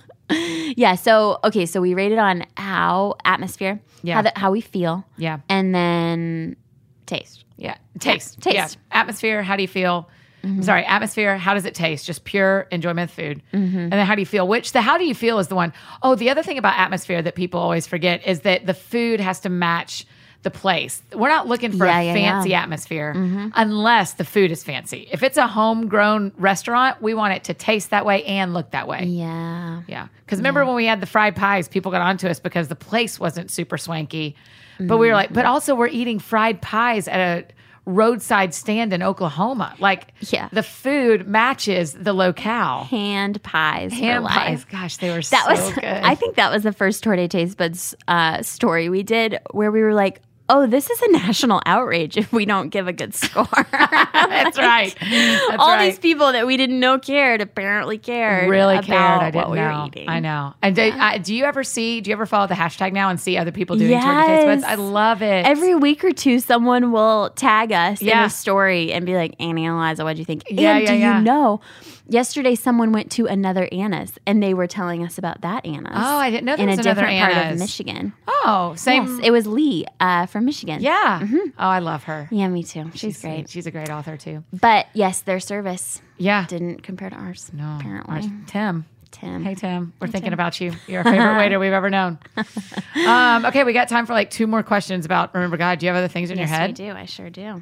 [SPEAKER 2] Yeah. So okay. So we rated on how atmosphere,
[SPEAKER 1] Yeah.
[SPEAKER 2] how, the, how we feel,
[SPEAKER 1] yeah,
[SPEAKER 2] and then taste.
[SPEAKER 1] yeah, taste,
[SPEAKER 2] taste.
[SPEAKER 1] yeah. Atmosphere. How do you feel? I'm sorry, atmosphere. How does it taste? Just pure enjoyment of food. And then how do you feel? Which the how do you feel is the one. Oh, the other thing about atmosphere that people always forget is that the food has to match the place. We're not looking for
[SPEAKER 2] Yeah,
[SPEAKER 1] a
[SPEAKER 2] yeah,
[SPEAKER 1] fancy
[SPEAKER 2] yeah.
[SPEAKER 1] atmosphere unless the food is fancy. If it's a homegrown restaurant, we want it to taste that way and look that way.
[SPEAKER 2] Yeah.
[SPEAKER 1] Yeah. Because remember when we had the fried pies, people got onto us because the place wasn't super swanky. But we were like, but also we're eating fried pies at a roadside stand in Oklahoma. Like,
[SPEAKER 2] Yeah.
[SPEAKER 1] the food matches the locale.
[SPEAKER 2] Hand pies.
[SPEAKER 1] Ham
[SPEAKER 2] for life.
[SPEAKER 1] pies. Gosh, they were
[SPEAKER 2] That
[SPEAKER 1] so
[SPEAKER 2] was.
[SPEAKER 1] good.
[SPEAKER 2] I think that was the first Torte Taste Buds uh, story we did, where we were like, "Oh, this is a national outrage if we don't give a good score."
[SPEAKER 1] That's right. That's
[SPEAKER 2] All
[SPEAKER 1] right.
[SPEAKER 2] these people that we didn't know cared apparently cared.
[SPEAKER 1] really
[SPEAKER 2] about
[SPEAKER 1] cared. I
[SPEAKER 2] what
[SPEAKER 1] didn't
[SPEAKER 2] we
[SPEAKER 1] know.
[SPEAKER 2] were eating.
[SPEAKER 1] I know. And do, I, do you ever see? Do you ever follow the hashtag now and see other people doing Torta
[SPEAKER 2] Yes.
[SPEAKER 1] Taste Buds? I love it.
[SPEAKER 2] Every week or two, someone will tag us
[SPEAKER 1] Yeah.
[SPEAKER 2] in a story and be like, "Annie and Eliza, what do you think?"
[SPEAKER 1] Yeah,
[SPEAKER 2] and
[SPEAKER 1] yeah,
[SPEAKER 2] do
[SPEAKER 1] yeah.
[SPEAKER 2] you know? Yesterday, someone went to another Anna's, and they were telling us about that Anna's.
[SPEAKER 1] Oh, I didn't know there
[SPEAKER 2] in
[SPEAKER 1] was
[SPEAKER 2] a
[SPEAKER 1] another
[SPEAKER 2] different part of
[SPEAKER 1] Anna's.
[SPEAKER 2] Michigan.
[SPEAKER 1] oh, same.
[SPEAKER 2] Yes, it was Lee uh, from Michigan.
[SPEAKER 1] yeah. Oh, I love her.
[SPEAKER 2] yeah, me too. She's, great.
[SPEAKER 1] sweet. She's a great author too.
[SPEAKER 2] But yes, their service
[SPEAKER 1] Yeah.
[SPEAKER 2] didn't compare to ours.
[SPEAKER 1] No.
[SPEAKER 2] apparently.
[SPEAKER 1] Ours- Tim.
[SPEAKER 2] Tim.
[SPEAKER 1] Hey, Tim. We're thinking about you. You're our favorite waiter we've ever known. Um, okay, we got time for like two more questions about Remember God. Do you have other things in
[SPEAKER 2] yes,
[SPEAKER 1] your head?
[SPEAKER 2] we do. I sure do.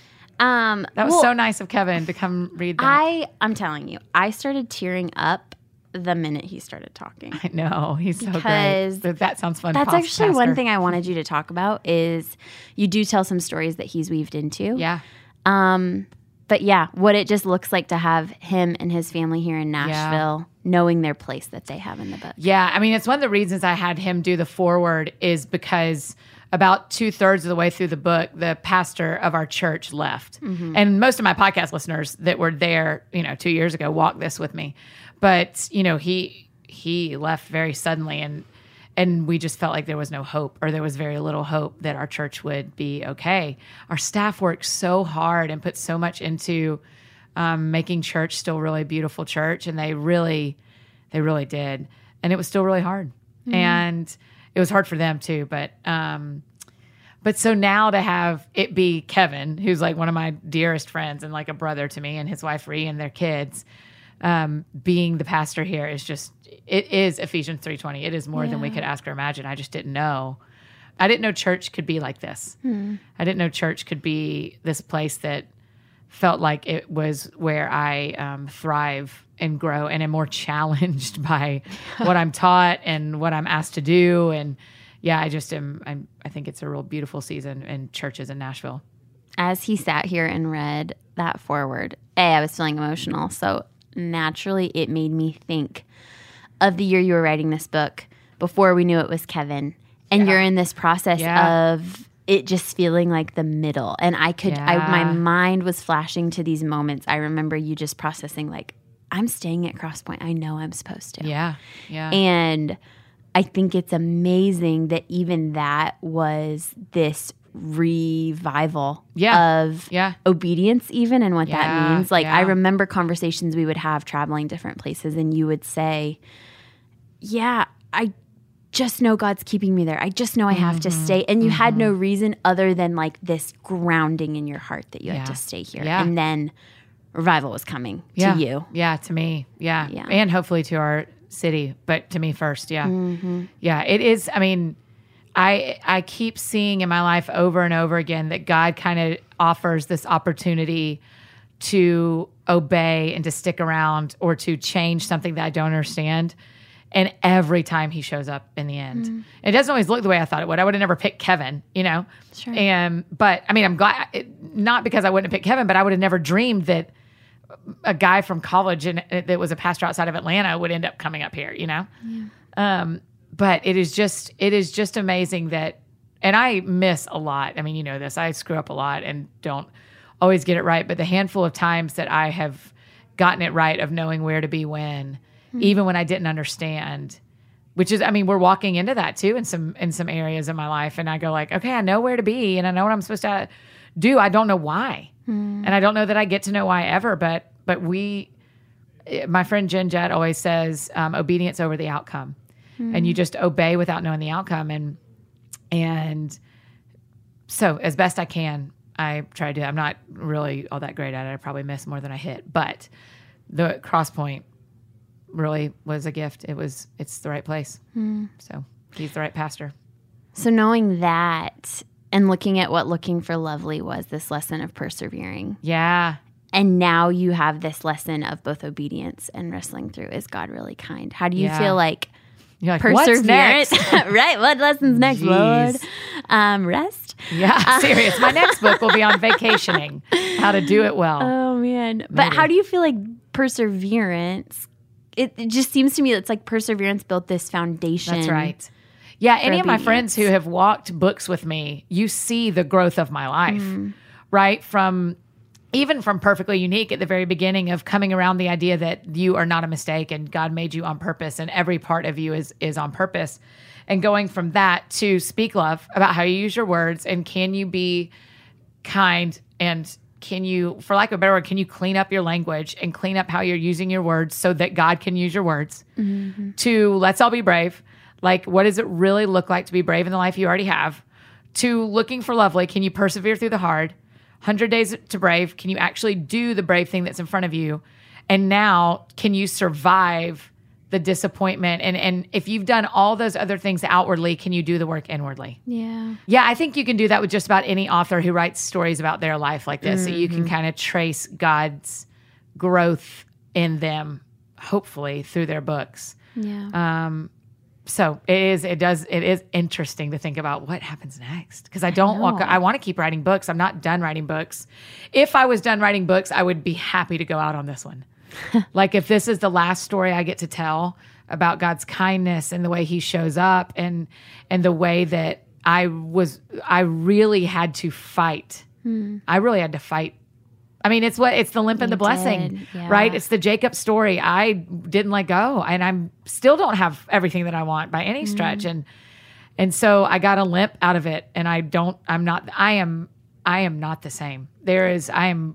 [SPEAKER 2] Um,
[SPEAKER 1] That was
[SPEAKER 2] well,
[SPEAKER 1] so nice of Kevin to come read that.
[SPEAKER 2] I I'm telling you, I started tearing up the minute he started talking.
[SPEAKER 1] I know. He's so
[SPEAKER 2] Because
[SPEAKER 1] great. That sounds fun.
[SPEAKER 2] That's
[SPEAKER 1] Past-
[SPEAKER 2] actually one
[SPEAKER 1] pastor.
[SPEAKER 2] thing I wanted you to talk about is you do tell some stories that he's weaved into.
[SPEAKER 1] Yeah.
[SPEAKER 2] Um, but yeah, what it just looks like to have him and his family here in Nashville, knowing their place that they have in the book.
[SPEAKER 1] Yeah. I mean, it's one of the reasons I had him do the foreword is because about two thirds of the way through the book, the pastor of our church left.
[SPEAKER 2] Mm-hmm.
[SPEAKER 1] And most of my podcast listeners that were there, you know, two years ago walked this with me. But, you know, he he left very suddenly and and we just felt like there was no hope, or there was very little hope that our church would be okay. Our staff worked so hard and put so much into um, making church still really beautiful church, and they really, they really did. And it was still really hard, and it was hard for them too. But um, But so now to have it be Kevin, who's like one of my dearest friends and like a brother to me, and his wife Ree and their kids, um, being the pastor here is just, it is Ephesians three twenty. It is more yeah. than we could ask or imagine. I just didn't know. I didn't know church could be like this. Hmm. I didn't know church could be this place that felt like it was where I um, thrive and grow and am more challenged by what I'm taught and what I'm asked to do. And yeah, I just am, I'm, I think it's a real beautiful season in churches in Nashville.
[SPEAKER 2] As he sat here and read that forward, A, I was feeling emotional. So naturally it made me think of the year you were writing this book before we knew it was Kevin. And yeah. you're in this process yeah. of it just feeling like the middle. And I could, yeah. I, my mind was flashing to these moments. I remember you just processing like, I'm staying at Crosspoint. I know I'm supposed to.
[SPEAKER 1] Yeah. Yeah.
[SPEAKER 2] And I think it's amazing that even that was this revival
[SPEAKER 1] yeah.
[SPEAKER 2] of
[SPEAKER 1] yeah.
[SPEAKER 2] obedience even and what
[SPEAKER 1] yeah.
[SPEAKER 2] that means. Like
[SPEAKER 1] yeah.
[SPEAKER 2] I remember conversations we would have traveling different places and you would say, yeah, I just know God's keeping me there. I just know I have mm-hmm. to stay. And you mm-hmm. had no reason other than like this grounding in your heart that you
[SPEAKER 1] yeah.
[SPEAKER 2] had to stay here.
[SPEAKER 1] Yeah.
[SPEAKER 2] And then revival was coming
[SPEAKER 1] yeah.
[SPEAKER 2] to you.
[SPEAKER 1] Yeah, to me. Yeah.
[SPEAKER 2] yeah.
[SPEAKER 1] And hopefully to our city, but to me first. Yeah.
[SPEAKER 2] Mm-hmm.
[SPEAKER 1] Yeah. It is. I mean, I, I keep seeing in my life over and over again that God kind of offers this opportunity to obey and to stick around or to change something that I don't understand. And every time he shows up in the end, mm. it doesn't always look the way I thought it would. I would have never picked Kevin, you know?
[SPEAKER 2] Sure.
[SPEAKER 1] And, but I mean, I'm glad, it, not because I wouldn't have picked Kevin, but I would have never dreamed that a guy from college and that was a pastor outside of Atlanta would end up coming up here, you know?
[SPEAKER 2] Yeah.
[SPEAKER 1] Um, but it is just, it is just amazing that, and I miss a lot. I mean, you know this, I screw up a lot and don't always get it right, but the handful of times that I have gotten it right of knowing where to be when, mm-hmm. even when I didn't understand, which is, I mean, we're walking into that too in some, in some areas of my life. And I go like, okay, I know where to be and I know what I'm supposed to do. I don't know why. Mm-hmm. And I don't know that I get to know why ever, but, but we, my friend Jen Jett always says, um, obedience over the outcome. Mm-hmm. And you just obey without knowing the outcome. And, and so as best I can, I try to do. I'm not really all that great at it. I probably miss more than I hit, but the Crosspoint really was a gift. It was, it's the right place. Mm. So he's the right pastor.
[SPEAKER 2] So knowing that and looking at what Looking for Lovely was, this lesson of persevering.
[SPEAKER 1] Yeah.
[SPEAKER 2] And now you have this lesson of both obedience and wrestling through, is God really kind? How do you
[SPEAKER 1] yeah.
[SPEAKER 2] feel like,
[SPEAKER 1] You're like,
[SPEAKER 2] perseverance?
[SPEAKER 1] What's next?
[SPEAKER 2] Right? What lesson's next,
[SPEAKER 1] Jeez.
[SPEAKER 2] Lord? Um, rest?
[SPEAKER 1] Yeah, serious. My next book will be on vacationing, how to do it well.
[SPEAKER 2] Oh, man.
[SPEAKER 1] Maybe.
[SPEAKER 2] But how do you feel like perseverance, it, it just seems to me it's like perseverance built this foundation.
[SPEAKER 1] That's right. Yeah, any
[SPEAKER 2] obedience.
[SPEAKER 1] of my friends who have walked books with me, you see the growth of my life, mm. right? From even from Perfectly Unique at the very beginning of coming around the idea that you are not a mistake and God made you on purpose and every part of you is is on purpose. And going from that to Speak Love, about how you use your words and can you be kind and can you, for lack of a better word, can you clean up your language and clean up how you're using your words so that God can use your words? Mm-hmm. To Let's All Be Brave. Like, what does it really look like to be brave in the life you already have? To Looking for Lovely. Can you persevere through the hard? one hundred Days to Brave. Can you actually do the brave thing that's in front of you? And now, can you survive the disappointment? And and if you've done all those other things outwardly, can you do the work inwardly?
[SPEAKER 2] Yeah.
[SPEAKER 1] Yeah, I think you can do that with just about any author who writes stories about their life like this. Mm-hmm. So you can kind of trace God's growth in them, hopefully, through their books.
[SPEAKER 2] Yeah.
[SPEAKER 1] Um, so it is, it does, it is interesting to think about what happens next. Because I don't I walk, I want to keep writing books. I'm not done writing books. If I was done writing books, I would be happy to go out on this one. Like if this is the last story I get to tell about God's kindness and the way he shows up and, and the way that I was, I really had to fight. Hmm. I really had to fight. I mean, it's what, it's the limp and the blessing,
[SPEAKER 2] yeah.
[SPEAKER 1] right? It's the Jacob story. I didn't let go and I'm still don't have everything that I want by any stretch. Mm. And, and so I got a limp out of it and I don't, I'm not, I am, I am not the same. There is, I am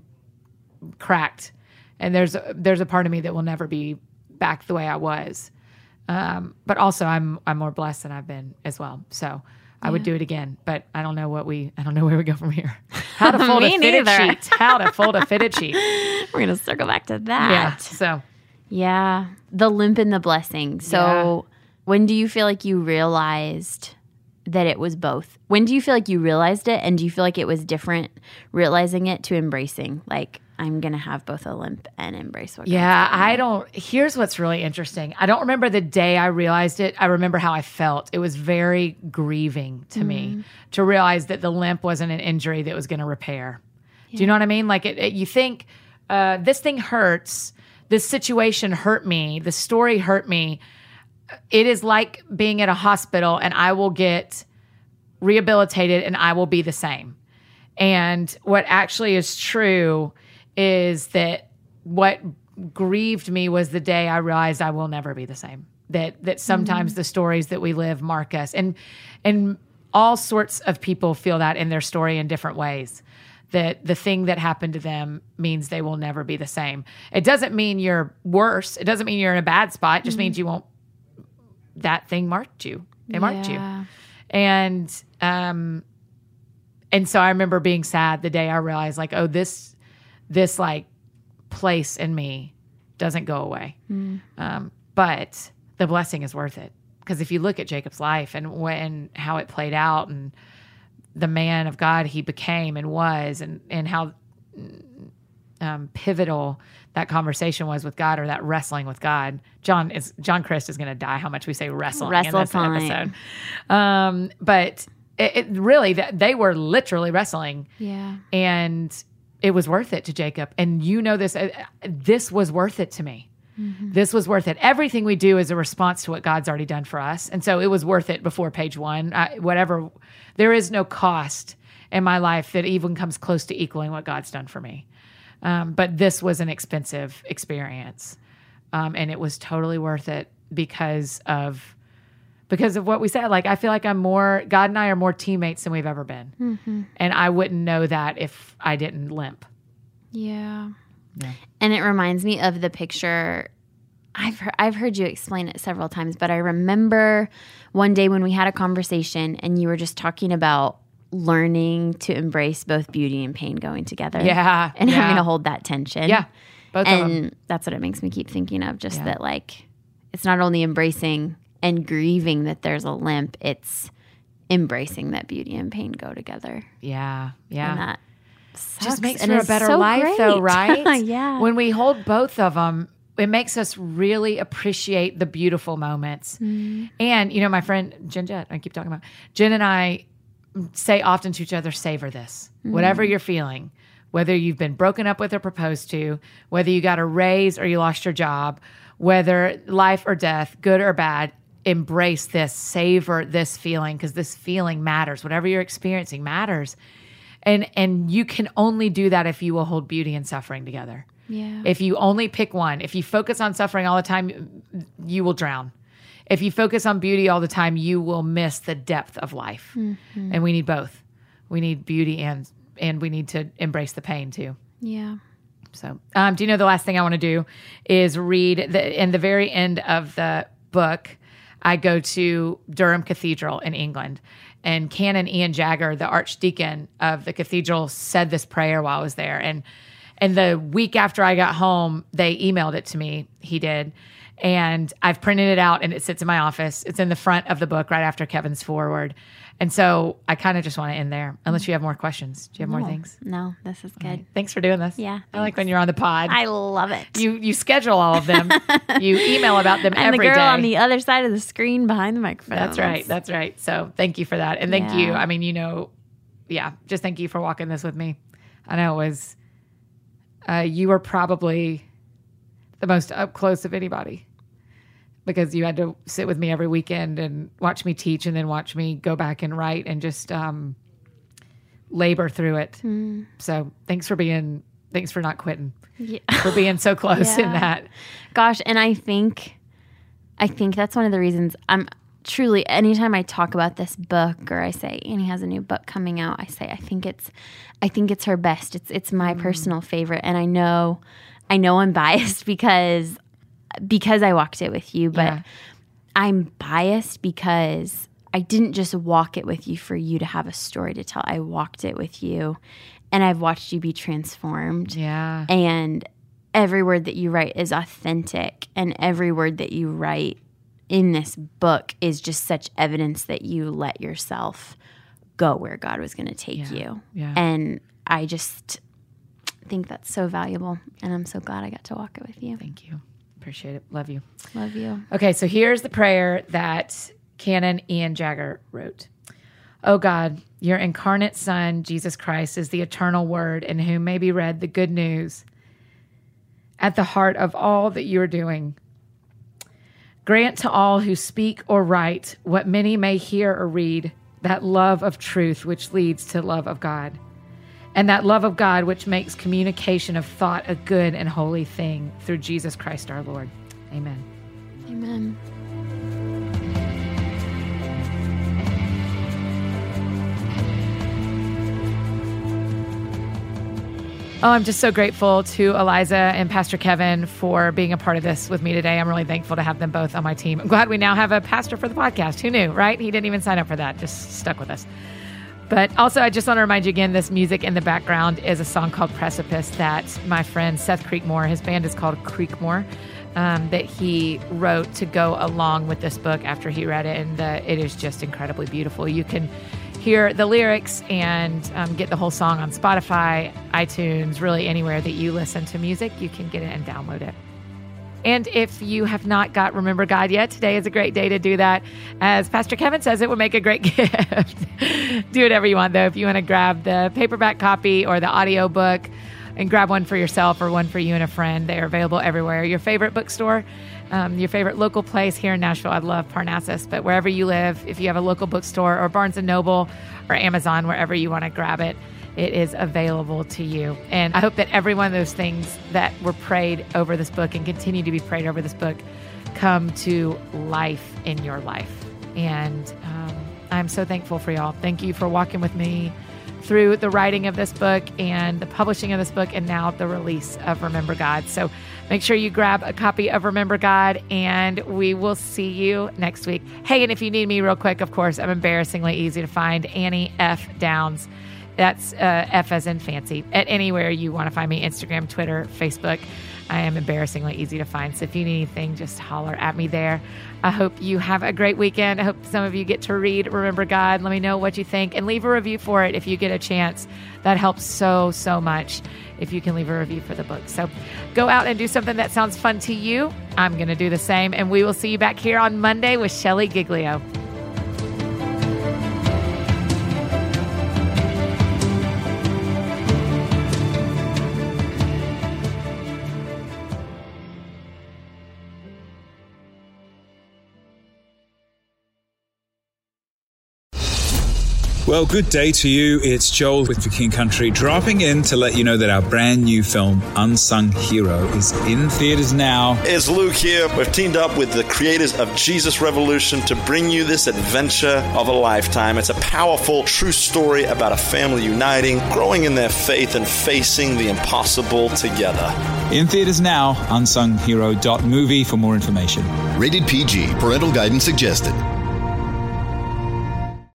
[SPEAKER 1] cracked and there's, there's a part of me that will never be back the way I was. Um, but also I'm, I'm more blessed than I've been as well. So, I would do it again, but I don't know what we, I don't know where we go from here. How to fold a
[SPEAKER 2] Me
[SPEAKER 1] fitted
[SPEAKER 2] neither.
[SPEAKER 1] sheet. How to fold a fitted sheet.
[SPEAKER 2] We're going to circle back to that.
[SPEAKER 1] Yeah. So
[SPEAKER 2] Yeah. The limp and the blessing. So when do you feel like you realized that it was both? When do you feel like you realized it? And do you feel like it was different realizing it to embracing? Like, I'm going to have both a limp and embrace what
[SPEAKER 1] yeah,
[SPEAKER 2] God's given me?
[SPEAKER 1] I don't, here's what's really interesting. I don't remember the day I realized it. I remember how I felt. It was very grieving to me to realize that the limp wasn't an injury that was going to repair. Do you know what I mean? Like it, it, you think uh, this thing hurts. This situation hurt me. The story hurt me. It is like being at a hospital and I will get rehabilitated and I will be the same. And what actually is true is that what grieved me was the day I realized I will never be the same. That that sometimes mm-hmm. the stories that we live mark us. And and all sorts of people feel that in their story in different ways. That the thing that happened to them means they will never be the same. It doesn't mean you're worse. It doesn't mean you're in a bad spot. It just mm-hmm. means you won't, that thing marked you. They marked
[SPEAKER 2] Yeah.
[SPEAKER 1] you. And, um, and so I remember being sad the day I realized like, oh, this, this like place in me doesn't go away.
[SPEAKER 2] Mm.
[SPEAKER 1] Um, but the blessing is worth it. Because if you look at Jacob's life and when, how it played out and the man of God he became and was, and, and how um, pivotal that conversation was with God, or that wrestling with God. John is John Christ is going to die how much we say wrestling
[SPEAKER 2] Wrestle
[SPEAKER 1] in this
[SPEAKER 2] time.
[SPEAKER 1] episode. Um, but it, it really, that they were literally wrestling.
[SPEAKER 2] Yeah.
[SPEAKER 1] And it was worth it to Jacob. And you know this, uh, this was worth it to me. Mm-hmm. This was worth it. Everything we do is a response to what God's already done for us. And so it was worth it before page one. I, whatever, there is no cost in my life that even comes close to equaling what God's done for me. Um, but this was an expensive experience. Um, and it was totally worth it because of, because of what we said. Like, I feel like I'm more, God and I are more teammates than we've ever been.
[SPEAKER 2] Mm-hmm.
[SPEAKER 1] And I wouldn't know that if I didn't limp.
[SPEAKER 2] Yeah.
[SPEAKER 1] Yeah.
[SPEAKER 2] And it reminds me of the picture. I've heard, I've heard you explain it several times, but I remember one day when we had a conversation and you were just talking about learning to embrace both beauty and pain going together.
[SPEAKER 1] Yeah.
[SPEAKER 2] And
[SPEAKER 1] yeah.
[SPEAKER 2] having to hold that tension.
[SPEAKER 1] Yeah. Both
[SPEAKER 2] and
[SPEAKER 1] of them.
[SPEAKER 2] that's what it makes me keep thinking of, just
[SPEAKER 1] Yeah.
[SPEAKER 2] that like it's not only embracing and grieving that there's a limp, it's embracing that beauty and pain go together.
[SPEAKER 1] Yeah. Yeah.
[SPEAKER 2] And that sucks.
[SPEAKER 1] Just makes
[SPEAKER 2] and
[SPEAKER 1] for a
[SPEAKER 2] it's
[SPEAKER 1] better
[SPEAKER 2] so
[SPEAKER 1] life,
[SPEAKER 2] great.
[SPEAKER 1] though, right?
[SPEAKER 2] Yeah.
[SPEAKER 1] When we hold both of them, it makes us really appreciate the beautiful moments.
[SPEAKER 2] Mm.
[SPEAKER 1] And, you know, my friend Jen Jett, I keep talking about, Jen and I say often to each other, savor this. Mm. Whatever you're feeling, whether you've been broken up with or proposed to, whether you got a raise or you lost your job, whether life or death, good or bad, embrace this, savor this feeling, because this feeling matters. Whatever you're experiencing matters. And and you can only do that if you will hold beauty and suffering together.
[SPEAKER 2] Yeah.
[SPEAKER 1] If you only pick one, if you focus on suffering all the time, you will drown. If you focus on beauty all the time, you will miss the depth of life. Mm-hmm. And we need both. We need beauty and and we need to embrace the pain too.
[SPEAKER 2] Yeah.
[SPEAKER 1] So, um, do you know the last thing I want to do is read the, in the very end of the book, I go to Durham Cathedral in England. And Canon Ian Jagger, the archdeacon of the cathedral, said this prayer while I was there. And and the week after I got home, they emailed it to me. He did. And I've printed it out and it sits in my office. It's in the front of the book right after Kevin's foreword. And so I kind of just want to end there, unless you have more questions. Do you have
[SPEAKER 2] no,
[SPEAKER 1] more things?
[SPEAKER 2] No, this is good.
[SPEAKER 1] Right. Thanks for doing this.
[SPEAKER 2] Yeah.
[SPEAKER 1] I like when you're on the pod.
[SPEAKER 2] I love it.
[SPEAKER 1] You you schedule all of them. You email about them
[SPEAKER 2] I'm
[SPEAKER 1] every
[SPEAKER 2] the girl
[SPEAKER 1] day.
[SPEAKER 2] on the other side of the screen behind the microphone.
[SPEAKER 1] That's right. That's right. So thank you for that. And thank
[SPEAKER 2] Yeah.
[SPEAKER 1] you. I mean, you know, yeah, just thank you for walking this with me. I know it was, uh, you were probably the most up close of anybody because you had to sit with me every weekend and watch me teach and then watch me go back and write and just um, labor through it.
[SPEAKER 2] Mm.
[SPEAKER 1] So thanks for being, thanks for not quitting,
[SPEAKER 2] Yeah.
[SPEAKER 1] for being so close in
[SPEAKER 2] Yeah.
[SPEAKER 1] that.
[SPEAKER 2] Gosh, and I think, I think that's one of the reasons I'm truly, anytime I talk about this book or I say Annie has a new book coming out, I say I think it's, I think it's her best. It's it's my mm. personal favorite, and I know, I know I'm biased because because I walked it with you, but
[SPEAKER 1] Yeah.
[SPEAKER 2] I'm biased because I didn't just walk it with you for you to have a story to tell. I walked it with you, and I've watched you be transformed.
[SPEAKER 1] Yeah.
[SPEAKER 2] And every word that you write is authentic, and every word that you write in this book is just such evidence that you let yourself go where God was going to take
[SPEAKER 1] Yeah.
[SPEAKER 2] you.
[SPEAKER 1] Yeah.
[SPEAKER 2] And I just think that's so valuable, and I'm so glad I got to walk it with you.
[SPEAKER 1] Thank you. Appreciate it. Love you.
[SPEAKER 2] Love you.
[SPEAKER 1] Okay, so here's the prayer that Canon Ian Jagger wrote. Oh God, your incarnate Son, Jesus Christ, is the eternal Word in whom may be read the good news at the heart of all that you are doing. Grant to all who speak or write what many may hear or read, that love of truth which leads to love of God, and that love of God which makes communication of thought a good and holy thing through Jesus Christ our Lord. Amen.
[SPEAKER 2] Amen.
[SPEAKER 1] Oh, I'm just so grateful to Eliza and Pastor Kevin for being a part of this with me today. I'm really thankful to have them both on my team. I'm glad we now have a pastor for the podcast. Who knew, right? He didn't even sign up for that, just stuck with us. But also, I just want to remind you again, this music in the background is a song called Precipice that my friend Seth Creekmore, his band is called Creekmore, um, that he wrote to go along with this book after he read it. And the, it is just incredibly beautiful. You can hear the lyrics and um, get the whole song on Spotify, iTunes, really anywhere that you listen to music. You can get it and download it. And if you have not got Remember God yet, today is a great day to do that. As Pastor Kevin says, it would make a great gift. Do whatever you want, though. If you want to grab the paperback copy or the audio book and grab one for yourself or one for you and a friend, they are available everywhere. Your favorite bookstore, um, your favorite local place here in Nashville. I love Parnassus, but wherever you live, if you have a local bookstore or Barnes and Noble or Amazon, wherever you want to grab it, it is available to you. And I hope that every one of those things that were prayed over this book and continue to be prayed over this book come to life in your life. And um, I'm so thankful for y'all. Thank you for walking with me through the writing of this book and the publishing of this book and now the release of Remember God. So make sure you grab a copy of Remember God, and we will see you next week. Hey, and if you need me real quick, of course, I'm embarrassingly easy to find. Annie F. Downs. That's uh, F as in fancy. At anywhere you want to find me, Instagram, Twitter, Facebook. I am embarrassingly easy to find. So if you need anything, just holler at me there. I hope you have a great weekend. I hope some of you get to read Remember God. Let me know what you think and leave a review for it if you get a chance. That helps so, so much if you can leave a review for the book. So go out and do something that sounds fun to you. I'm going to do the same. And we will see you back here on Monday with Shelly Giglio.
[SPEAKER 4] Well, good day to you. It's Joel with For King Country, dropping in to let you know that our brand new film, Unsung Hero, is in theaters now.
[SPEAKER 5] It's Luke here. We've teamed up with the creators of Jesus Revolution to bring you this adventure of a lifetime. It's a powerful, true story about a family uniting, growing in their faith, and facing the impossible together.
[SPEAKER 4] In theaters now, unsung hero dot movie for more information.
[SPEAKER 6] Rated P G. Parental guidance suggested.